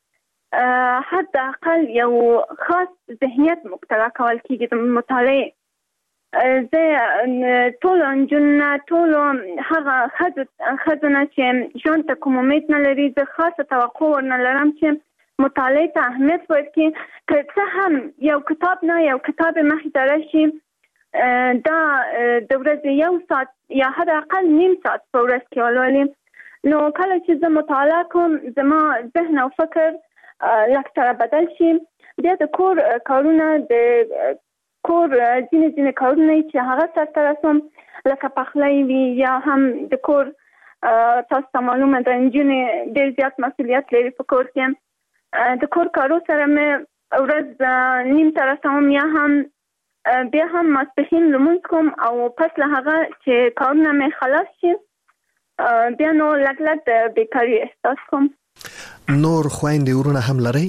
چې حد اقل یو خاص ذهنیت موږ ته راکول کېږي د مطالعې. زه ټولو نجونو ټولو هغه ښځو نه چې ژوند ته کوم امید نه لري، زه خاصه توقع ورنه لرم چې مطالعې ته اهمیت ورکړي، که څه هم یو کتاب نه یو کتاب مخې ته راشي، دا د ورځې یو ساعت یا حد اقل نیم ساعت په ورځ کې ولولي. نو کله چې زه مطالعه کوم زما ذهن او فکر لږ سره بدل شي، بیا د کور کارونه د کور ځینې ځینې کارونه چې هغه سرته رسوم، لکه پخلی وي یا هم د کور، تاسو ته معلومه ده نجونې ډېر زیات مسؤلیت لري په کور کې، د کور کارو سره مې ورځ نیم ته رسوم، یا هم بیا هم ماسپښین لمونځ کوم، او پس له هغه چې کارونه مې خلاص شي بیا نو لږ لږ د بیکاري احساس کوم. نور خویندې ورونه هم لرئ؟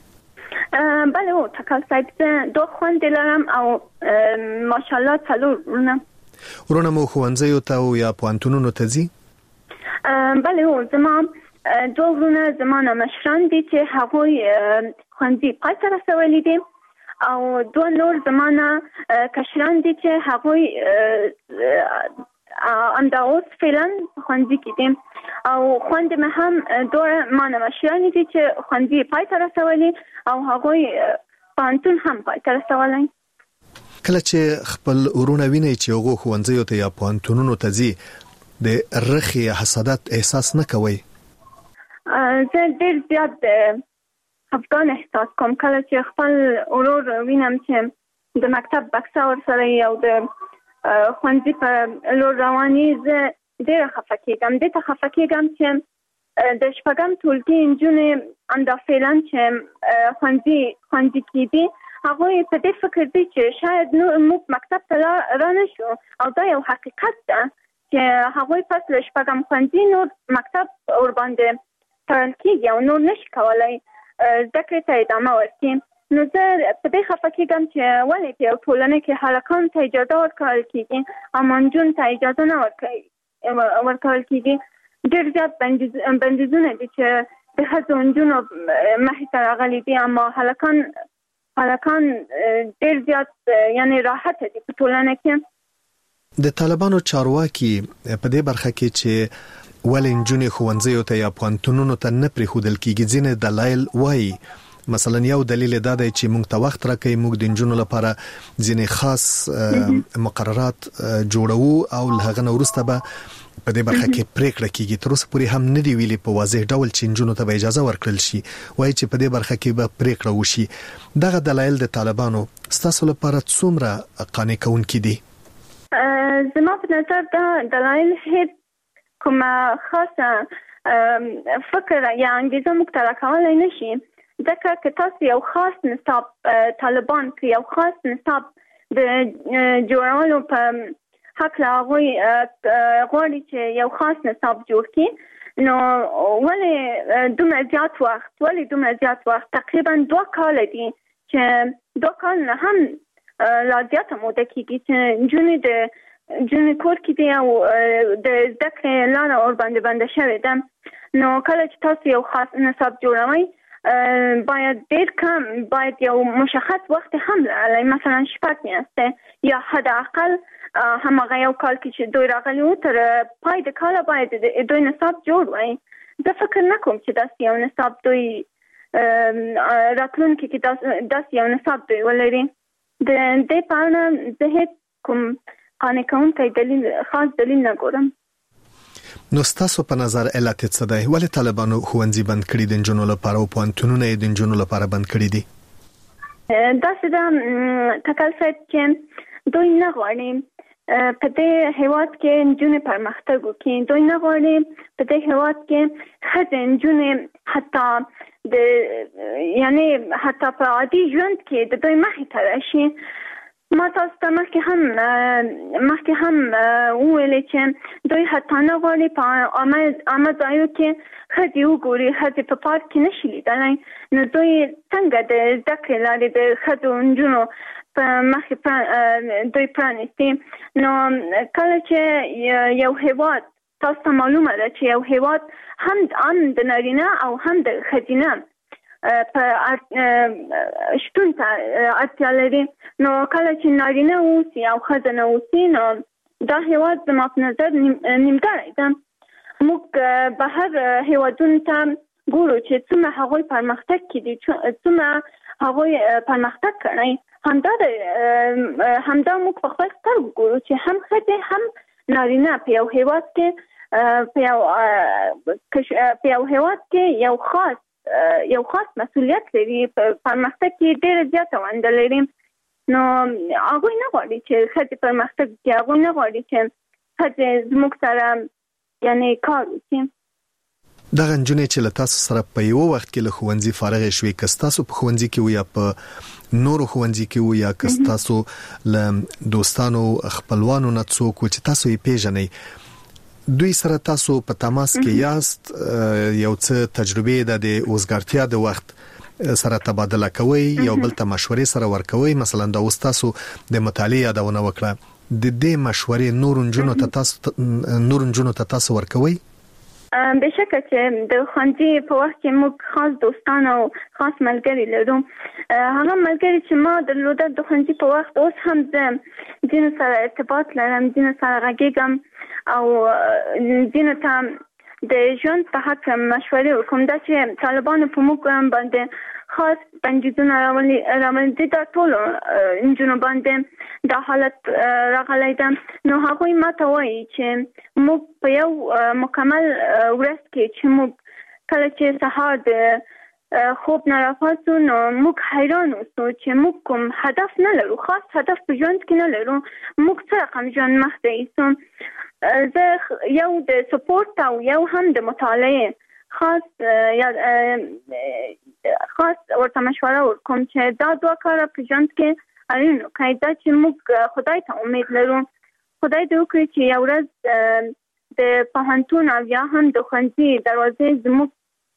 بله او تکل صاحب، زه دو خویندې لرم او ماشاءالله څلور ورونه. ورونه مو ښوونځیو ته یا پوهنتونونو ته ځي؟ بله او زما دو ورونه زما نه مشران دي چې هغوی ښوونځي پای ته رسولي دي، او دو نور زما نه کشران دي چې هغوی همدا اوس فعلا ښوونځي کې دي، او خویندې مې هم دوه ما نه مشرانې دي چې ښوونځي پای ته رسولي، او هغوی پوهنتون هم پای ته رسولی. کله چې خپل ورونه وینئ چې هغوی ښوونځیو ته یا پوهنتونونو ته ځي، د رخې یا حسادت احساس نه کوئ؟ زه ډېر زیات خفګان احساس کوم کله چې خپل ورور وینم چې د مکتب بکسه ورسره یې او د ښوونځي په لور رواني، زه ډېره خفه کېږم. دې ته خفه کېږم چې د شپږم ټولګي نجونې همدا فعلا چې ښوونځي ښوونځي کې دي، هغوی په دې فکر دي چې شاید نو موږ مکتب ته را نه شو، او دا یو حقیقت ده چې هغوی پس له شپږم ښوونځي نور مکتب ورباندې تړل کېږي او نور نشي کولی زده کړې ته ادامه ورکړي. نو زه په دې خفه کېږم چې ولې په یو ټولنه کې هلکانو ته اجازه ورکول کېږي او نجونو ته اجازه نه ورکول کېږي. ډېر زیات بندیزونه دي چې د ښځو نجونو مخې ته راغلي دي، اما هلکان هلکان ډېر زیات یعنې راحته دي په ټولنه کې. د طالبانو چارواکي په دې برخه کې چې ولې نجونې ښوونځیو ته یا پوهنتونونو ته نه پرېښودل کېږي ځینې دلایل وایي. مثلا یو دلیل دا دی چې موږ ته وخت راکوي، موږ د نجونو لپاره ځینې خاص مقررات جوړو او له هغه نه وروسته به په دې برخه کې پریکړه کیږي. تر اوسه پورې هم نه دی ویلي په واضح ډول چې نجونو ته اجازه ورکړل شي، وایي چې په دې برخه کې به پریکړه وشي. دغه دلایل د طالبانو ستاسو لپاره څومره قانع کوونکي دي؟ زما په نظر دا دلایل هیڅ کومه خاصه فکر یا انګیزه موږ ته راکولای نشي، ځکه که تاسو یو خاص نصاب طالبان کې یو خاص نصاب د جوړولو په حق لا هغوی غواړي چې یو خاص نصاب جوړ کړي، نو ولې دومره زیات وخت ولې دومره زیات وخت تقریبا دوه کاله دي چې دوه کال نه هم لا زیاته موده کېږي چې نجونې د نجونې کور کې دي او د زده کړې لاره ورباندې بنده شوې ده. نو کله چې تاسو یو خاص نصاب جوړوئ باید ډېر کم باید یو مشخص وخت هم لرئ، مثلا شپږ میاشتې یا حد اقل هماغه یو کال کې چې دوی راغلي وو تر پای د کاله باید دوی نصاب جوړ وای. زه فکر نه کوم چې داسې یو نصاب دوی راتلونکي کې داسې یو نصاب دوی ولري. د دې په اړه زه هیڅ کوم قانع کوونکی دلیل خاص دلیل نه ګورم. نو ستاسو په نظر علت څه دی؟ ولې طالبانو ښوونځي بند کړي د نجونو لپاره او پوهنتونونه یې د نجونو لپاره بند کړي دي؟ داسې ده تکلفیت چې دوی نه غواړي په دې هیواد کې نجونې پرمختګ وکړي، دوی نه غواړي په دې هیواد کې ښځې نجونې حتی د یعنی حتی په عادي ژوند کې د دوی مخې ته راشي. ما تاسو ته مخکې هم مخکې هم وویلې چې دوی حتی نه غواړي په عامه ځایو کې ښځې وګوري، ښځې په پارک کې نشي لیدلی، نو دوی څنګه د زده کړې لارې د ښځو نجونو په مخې دوی پرانیستي. نو کله چې یو هیواد تاسو ته معلومه ده چې یو هیواد هم هم د نارینه او هم د ښځینه په شتون ته اړتیا لري، نو کله چې نارینه اوسي او ښځه نه اوسي نو دا هیواد زما په نظر نیمګړی ده. موږ بهر هیوادونو ته ګورو چې څومره هغوی پرمختګ کړي، څومره هغوی پرمختګ کړی، همدا همدا موږ په خپل سترګو ګورو چې هم ښځې هم نارینه په یو هیواد کې په یو په یو هیواد کې یو خاص یو خاص مسؤلیت لري، په پرمختګ کې ډېره زیاته ونډه لري. نو هغوی نه غواړي چې ښځې پرمختګ وکړي، هغوی نه غواړي چې ښځې زموږ سره یعنې کار وکړي. دغه نجونې چې له تاسو سره په یو وخت کې له ښوونځي فارغې شوې، که ستاسو په ښوونځي کې وو یا په نورو ښوونځي کې وو یا که ستاسو له دوستانو خپلوانو نه څوک و چې تاسو یې پیژنئ، دوی سره تاسو په تماس کې یاست، یو څه تجربه ده د اوسګارتیا د وخت سره تبادله کوي، یو بل ته مشورې سره ورکوي، مثلا د تاسو د مطالعه یادونه وکړه، د دې مشورې نور نجونو ته تاسو نور نجونو ته تاسو ورکوي؟ بشکه چې د ښوونځي په وخت کې موږ خاص دوستان او خاص ملګري لرو. هغه ملګري چې ما درلودل د ښوونځي په وخت اوس هم زه ځینو سره ارتباط لرم، ځینو سره غږیږم او ځینو ته د ژوند په حق مشورې ورکوم. دا چې طالبانو په موږ باندې خاص بندیزونه راولي دي، دا ټولو نجونو باندې دا حالت راغلی ده. نو هغوی ما ته وایي چې موږ په یو مکمل ورځ کې چې موږ کله چې سهار د خوب نه راپاڅو نو موږ حیران اوسو چې موږ کوم هدف نه لرو، خاص هدف په ژوند کې نه لرو، موږ څه رقم ژوند مخته ایسو. زه یو د سپورت او یو هم د مطالعه خاص یا خاص ورته مشوره ورکوم چې دا دوه کاره په ژوند کې اړین وکړي. دا چې موږ خدای ته امید لرو، خدای دې وکړي چې یو ورځ د پوهنتون او یا هم د ښوونځي دروازې زموږ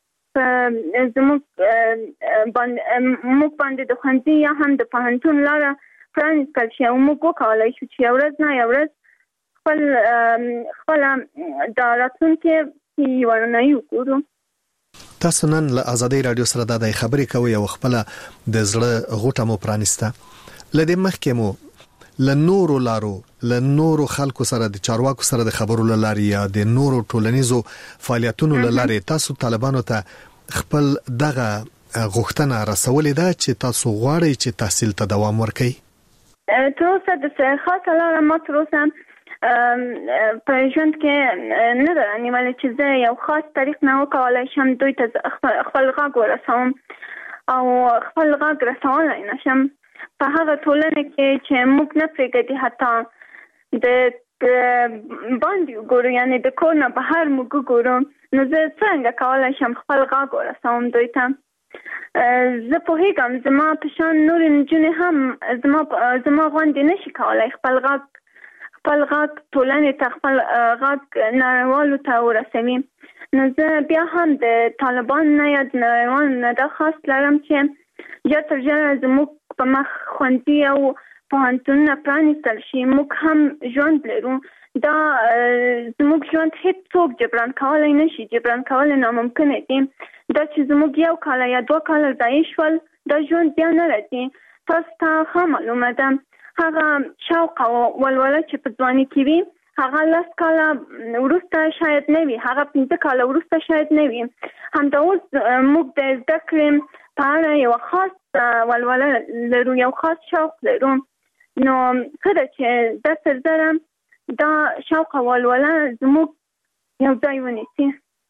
زموږ موږ باندې د ښوونځي یا هم د پوهنتون لاره پرانیستل شي او موږ وکولای شو چې یو ورځ نه یو ورځ خپل خپل د راتلونکي یوه رڼایي وګورو. تاسو نن له ازادۍ راډیو سره د خبرې کوئ او خپل د زړه غوټه مو پرانیسته. لدې مخکې مو له نورو لارو له نورو خلکو سره د چارواکو سره د خبرو لاري یا د نورو ټولنیزو فعالیتونو لاري تاسو طالبانو ته خپل دغه غوښتنه رسولې ده چې تاسو غواړئ چې تحصیل ته دوام ورکړئ؟ تر اوسه د خاصه لاره ما تر اوسه په ژوند کې نه ده نیولې چې زه یو خاص طریق نه وکولای شم دوی ته خپل غږ ورسوم او خپل غږ رسولی نه شم په هغه ټولنه کې چې موږ نه پرېږدي حتی د باندې وګورو یعنې د کور نه بهر موږ وګورو نو زه څنګه کولی شم خپل غږ ورسوم دوی ته زه پوهېږم زما په شان نورې نجونې هم زما زما غوندې نشي کولی خپل غږ خپل غږ ټولنې ته خپل غږ نړیوالو ته ورسوي نو زه بیا هم د طالبان نه یا د نړیوالو نه دا خواست لرم چې ژر تر ژره زموږ په مخ ښوونځي او پوهنتونونه پرانیستل شي موږ هم ژوند لرو دا زموږ ژوند هیڅوک جبران کولی نه شي جبران کول ناممکن دي دا چې زموږ یو کاله یا دوه کاله ضایع شول دا ژوند بیا نه راځي تاسو ته ښه معلومه ده هغه شوق او ولوله چې په ځواني کې وي هغه لس کاله وروسته شاید نه وي هغه پنځه کاله وروسته شاید نه وي همدا اوس موږ د زده کړې په اړه یوه خاص ولوله لرو یو خاص شوق لرو نو ښه ده چې دا سرزره دا شوق او ولوله زموږ یو ځای ونیسي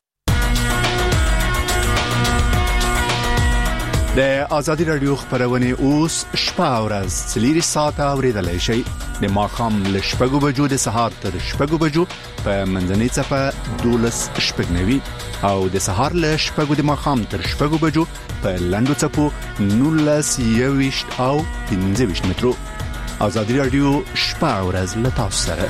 د آزادي رادیو خبرونه اوس شپه او ورځ څلور ساعته اوریدلای شئ د ماښام له شپږو بجو د سهار تر شپږو بجو په منځنۍ صفه دولس شپږنوي او د سهار له شپږو د ماښام تر شپږو بجو په لنډو څپو نولس یويشت او پنځه ویشت مترو آزادي رادیو شپه او ورځ له تاسو سره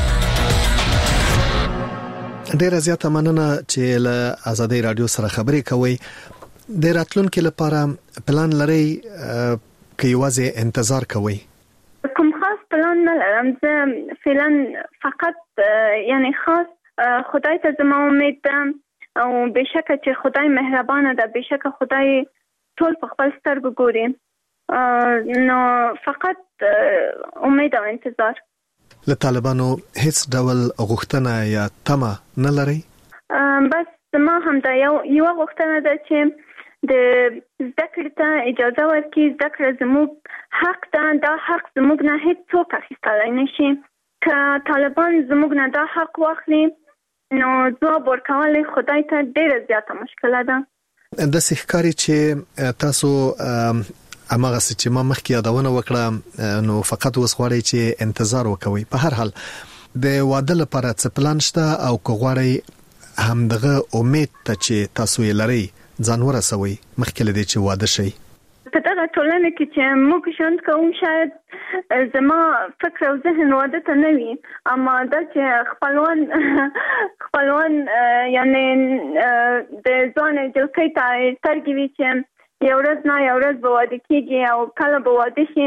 ډیره زیاته مننه چې له آزادي رادیو سره خبرې کوي د راتلونکو لپاره پلان لري کې یوازې انتظار کوي کوم خاص پلان نه لرم زه فعلا فقط یعنی خاص خدای ته زما امید ده او بشکه چې خدای مهربانه ده بشکه خدای ټول په خپل سترګو ګوري نو فقط امید او انتظار له طالبانو هیڅ ډول غوښتنه یا تمه نه لري بس زما هم دا یو یو غوښتنه ده چې د زده کړې ته اجازه ورکړي زده کړه زموږ حق ده دا حق زموږ نه هیڅوک اخیستلی نه شي که طالبان زموږ نه دا حق واخلي نو ځواب ورکول خدای ته ډیره زیاته مشکله ده داسې ښکاري چې تاسو امغه چې ما مخکې یادونه وکړه نو فقط اوس غواړئ چې انتظار وکوي په هر حال د واده لپاره څه پلان شته او که غواړئ همدغه امید ته چې تاسو یې لرئ ځان ورسوي مخکې له دې چې واده شي په دغه ټولنه کې چې موږ ژوند کوو شاید زما فکر او ذهن واده ته نه وي اما دا چې خپلوان خپلوان یعنی د ځوان جلکۍ ته سترګې وي چې یو ورځ نه یو ورځ به واده کېږي او کله به واده شي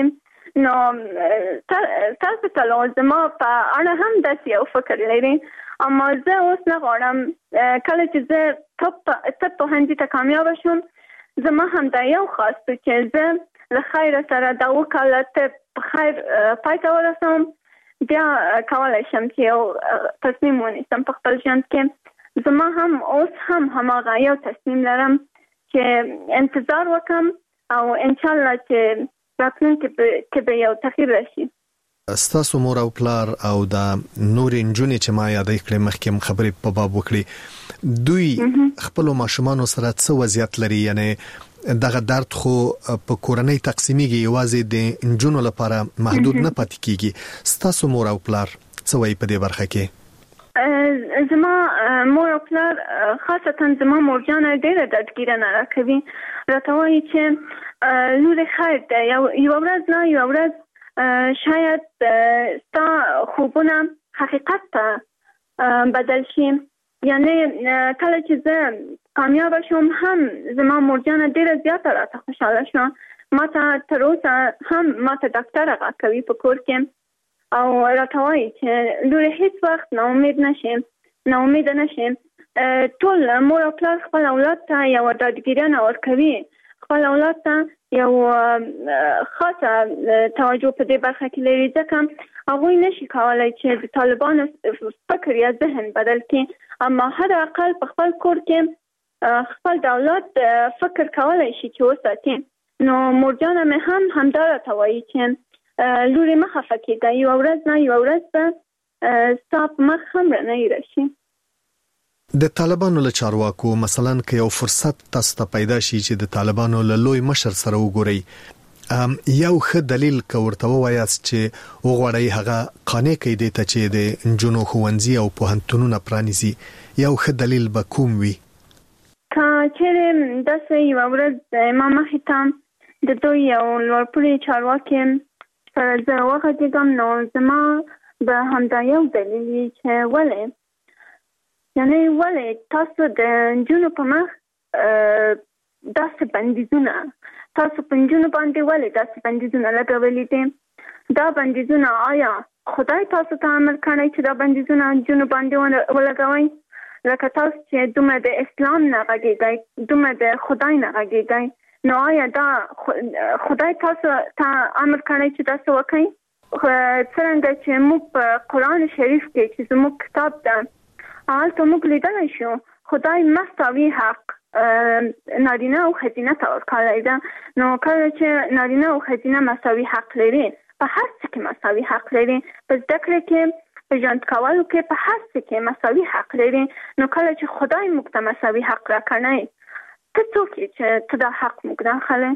نو تاسو ته زما په اړه هم داسې یو فکر لري اما زه اوس نه غواړم کله چې زه طب پوهنځي ته کامیابه شوم زما هم دا یو خواست چې زه له خیره سره دا وکاله ته په خیر پای ته ورسوم بیا کولی شم چې یو تصمیم ونیسم په خپل ژوند کې زما هم اوس هم هماغه یو تصمیم لرم چې انتظار وکم او انشاءالله چې راتلونکي کې به یو تغییر راشي ستاسو مور او پلار او د نورې نجونې چې ما یادې کړې مخکې خبرې په باب وکړي دوی خپل ماشومان سره څه وضعیت لري یعنی دغه درد خو په کورنۍ تقسیمیږي یوازې د نجونو لپاره محدود نه پاتې کیږي ستاسو مور او پلار څه وایي په دې برخه کې زما مور او پلار خاصتا زما مورجانه ډېره دردګیره نه راکوي راته وایي چې لور خیر ده یو ورځ نه یو ورځ شاید ستا خوبونه حقیقت ته بدل شي یعنی کله چې زه کامیابه شوم هم زما مورجانه ډیره زیاته راته خوشحاله شوه ما ته تر اوسه هم ما ته ډاکټر غږ کوي په کور کې او راته وایي چې لورې هیڅ وخت ناامید نشې ناامیده نشې ټول مور او پلار خپل اولاد ته یوه ډاډګیري نه ورکوي خپل اولاد ته یو خاصه توجه په دې برخه کې لري ځکه هغوی نشي کولی چې د طالبانو فکر یا ذهن بدل کړي اما حد اقل په خپل کور کې خپل د اولاد فکر کولی شي چې وساتي نو مورجانه مې هم همدا راته وایي چې لورې مه خفه کېږه یوه ورځ نه یوه ورځ به ستاپ مخ هم نه راشي. د طالبانو له چارواکو مثلا که یو فرصت تاسو ته پیدا شي چې د طالبانو له لوی مشر سره وګورئ، یو ښه دلیل که ورته ووایاست چې وغواړئ هغه قانع کړئ دې ته چې د نجونو ښوونځي او پوهنتونونه پرانیزي، یو ښه دلیل به کوم وي؟ که چیرې داسې یوه ورځ ما مخې ته د دوی یو لوړپوړي چارواکي سره زه وغږېږم، نو زما به همدا یو دلیل وي چې ولې یعنی ولې تاسو د نجونو په مخ داسې بندیزونه تاسو په نجونو باندې ولې داسې بندیزونه لګولي دي؟ دا بندیزونه آیا خدای تاسو ته امر کړی چې دا بندیزونه نجونو باندې ولګوئ؟ لکه تاسو چې دومره د اسلام نه غږېږئ، دومره د خدای نه غږېږئ، نو آیا دا خدای تاسو ته امر کړی چې تاسو وکړئ؟ څرنګه چې موږ په قرآن شریف کې چې زموږ کتاب ده هلته موږ لیدلی شو خدای مساوي حق نارینه او ښځینه ته ورکړی ده. نو کله چې نارینه او ښځینه مساوي حق لري، په هر څه کې مساوي حق لري، په زده کړه کې، په ژوند کولو کې، په هر څه کې مساوي حق لري، نو کله چې خدای موږ ته مساوي حق راکړی، ته څوک یې چې ته دا حق موږ راخلی؟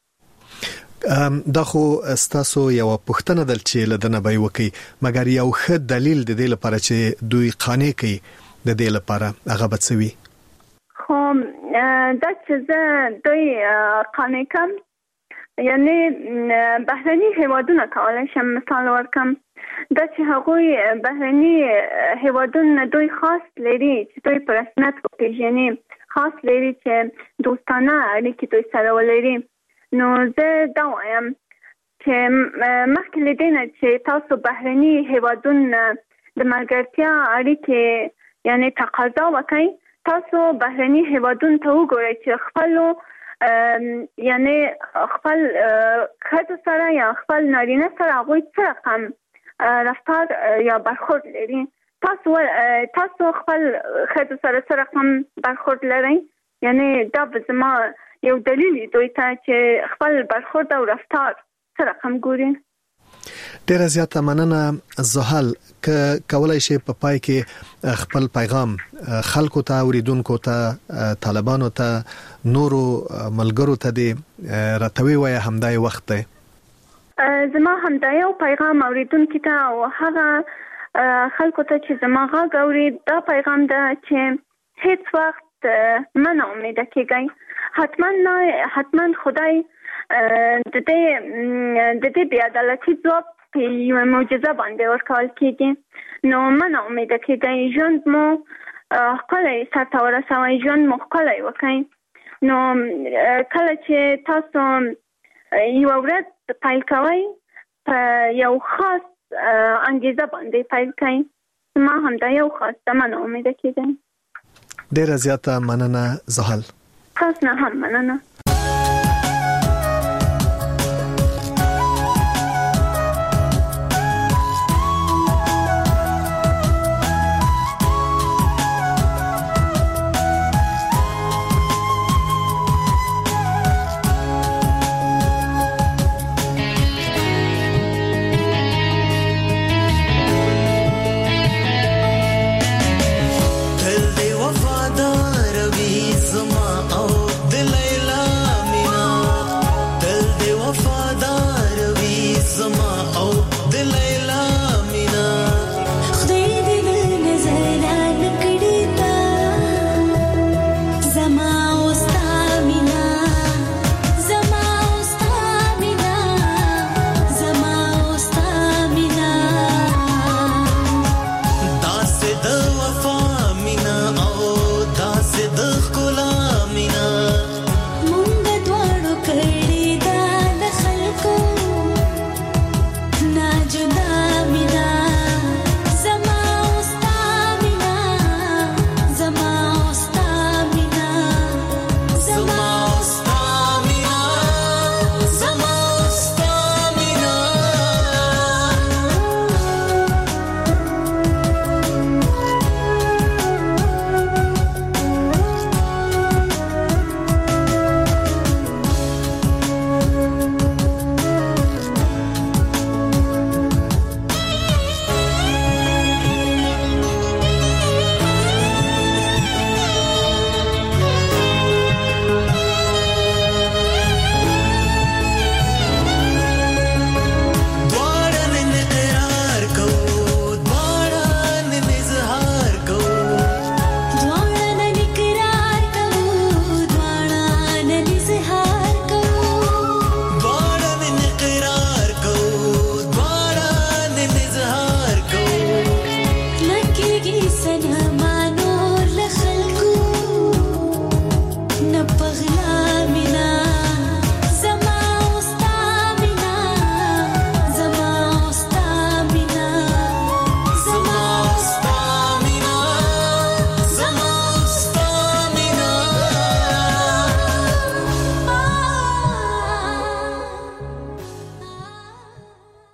دا خو ستاسو یو پوښتنه ده چې له دنه به وکي، مګر یو ښه دلیل د دې لپاره چې دوی قانع کوي د دې لپاره هغه به څه وي؟ خو دا چې زه دوی قانع کم، یعنی بهرني هیوادونه کولی شم مثال ورکم، دا چې هغوی بهرني هیوادونه دوی خاص لري چې دوی په رسمیت وپېژني، خاص لري چې دوستانه اړیکې دوی سره ولري. نو زه دا وایم چې مخکې له دې نه چې تاسو بهرني هیوادونه د ملګرتیا اړیکې یعنی تقاضا وکړئ، تاسو بهرني هیوادونو ته وګورئ چې خپلو یعنی خپل ښځو سره یا خپل نارینه سره هغوی څه رقم رفتار یا برخورد لري. تاسو تاسو خپل ښځو سره څه رقم برخورد لرئ؟ یعنی دا به زما یو دلیل دوی ته چې خپل برخورد او رفتار څه رقم ګوري. ډیره زیاته مننه زحل، که کولای شي په پای کې خپل پیغام خلکو ته، اوریدونکو ته، طالبانو ته، نورو ملګرو ته دې راتوي وای همدای وخت دی. زما همدای یو پیغام اوریدونکو ته او هغه خلکو ته چې زما غږ اوري، دا پیغام ده چې هیڅ وخت مه ناامیده کیږئ. حتما نه حتما خدای د دې د دې بې عدالتي ځواب په یوه معجزه باندې ورکول کېږي. نو مه ناامیده کیږئ، ژوند مو ښکلی سرته ورسوئ، ژوند مو ښکلی وکړئ. نو کله چې تاسو یوه ورځ پیل کوئ، په یو خاص انګیزه باندې پیل کوئ. ما همدا یو خاص ده، مه ناامیده کیږئ. ډیره زیاته مننه زحل. تاسو نه هم مننه.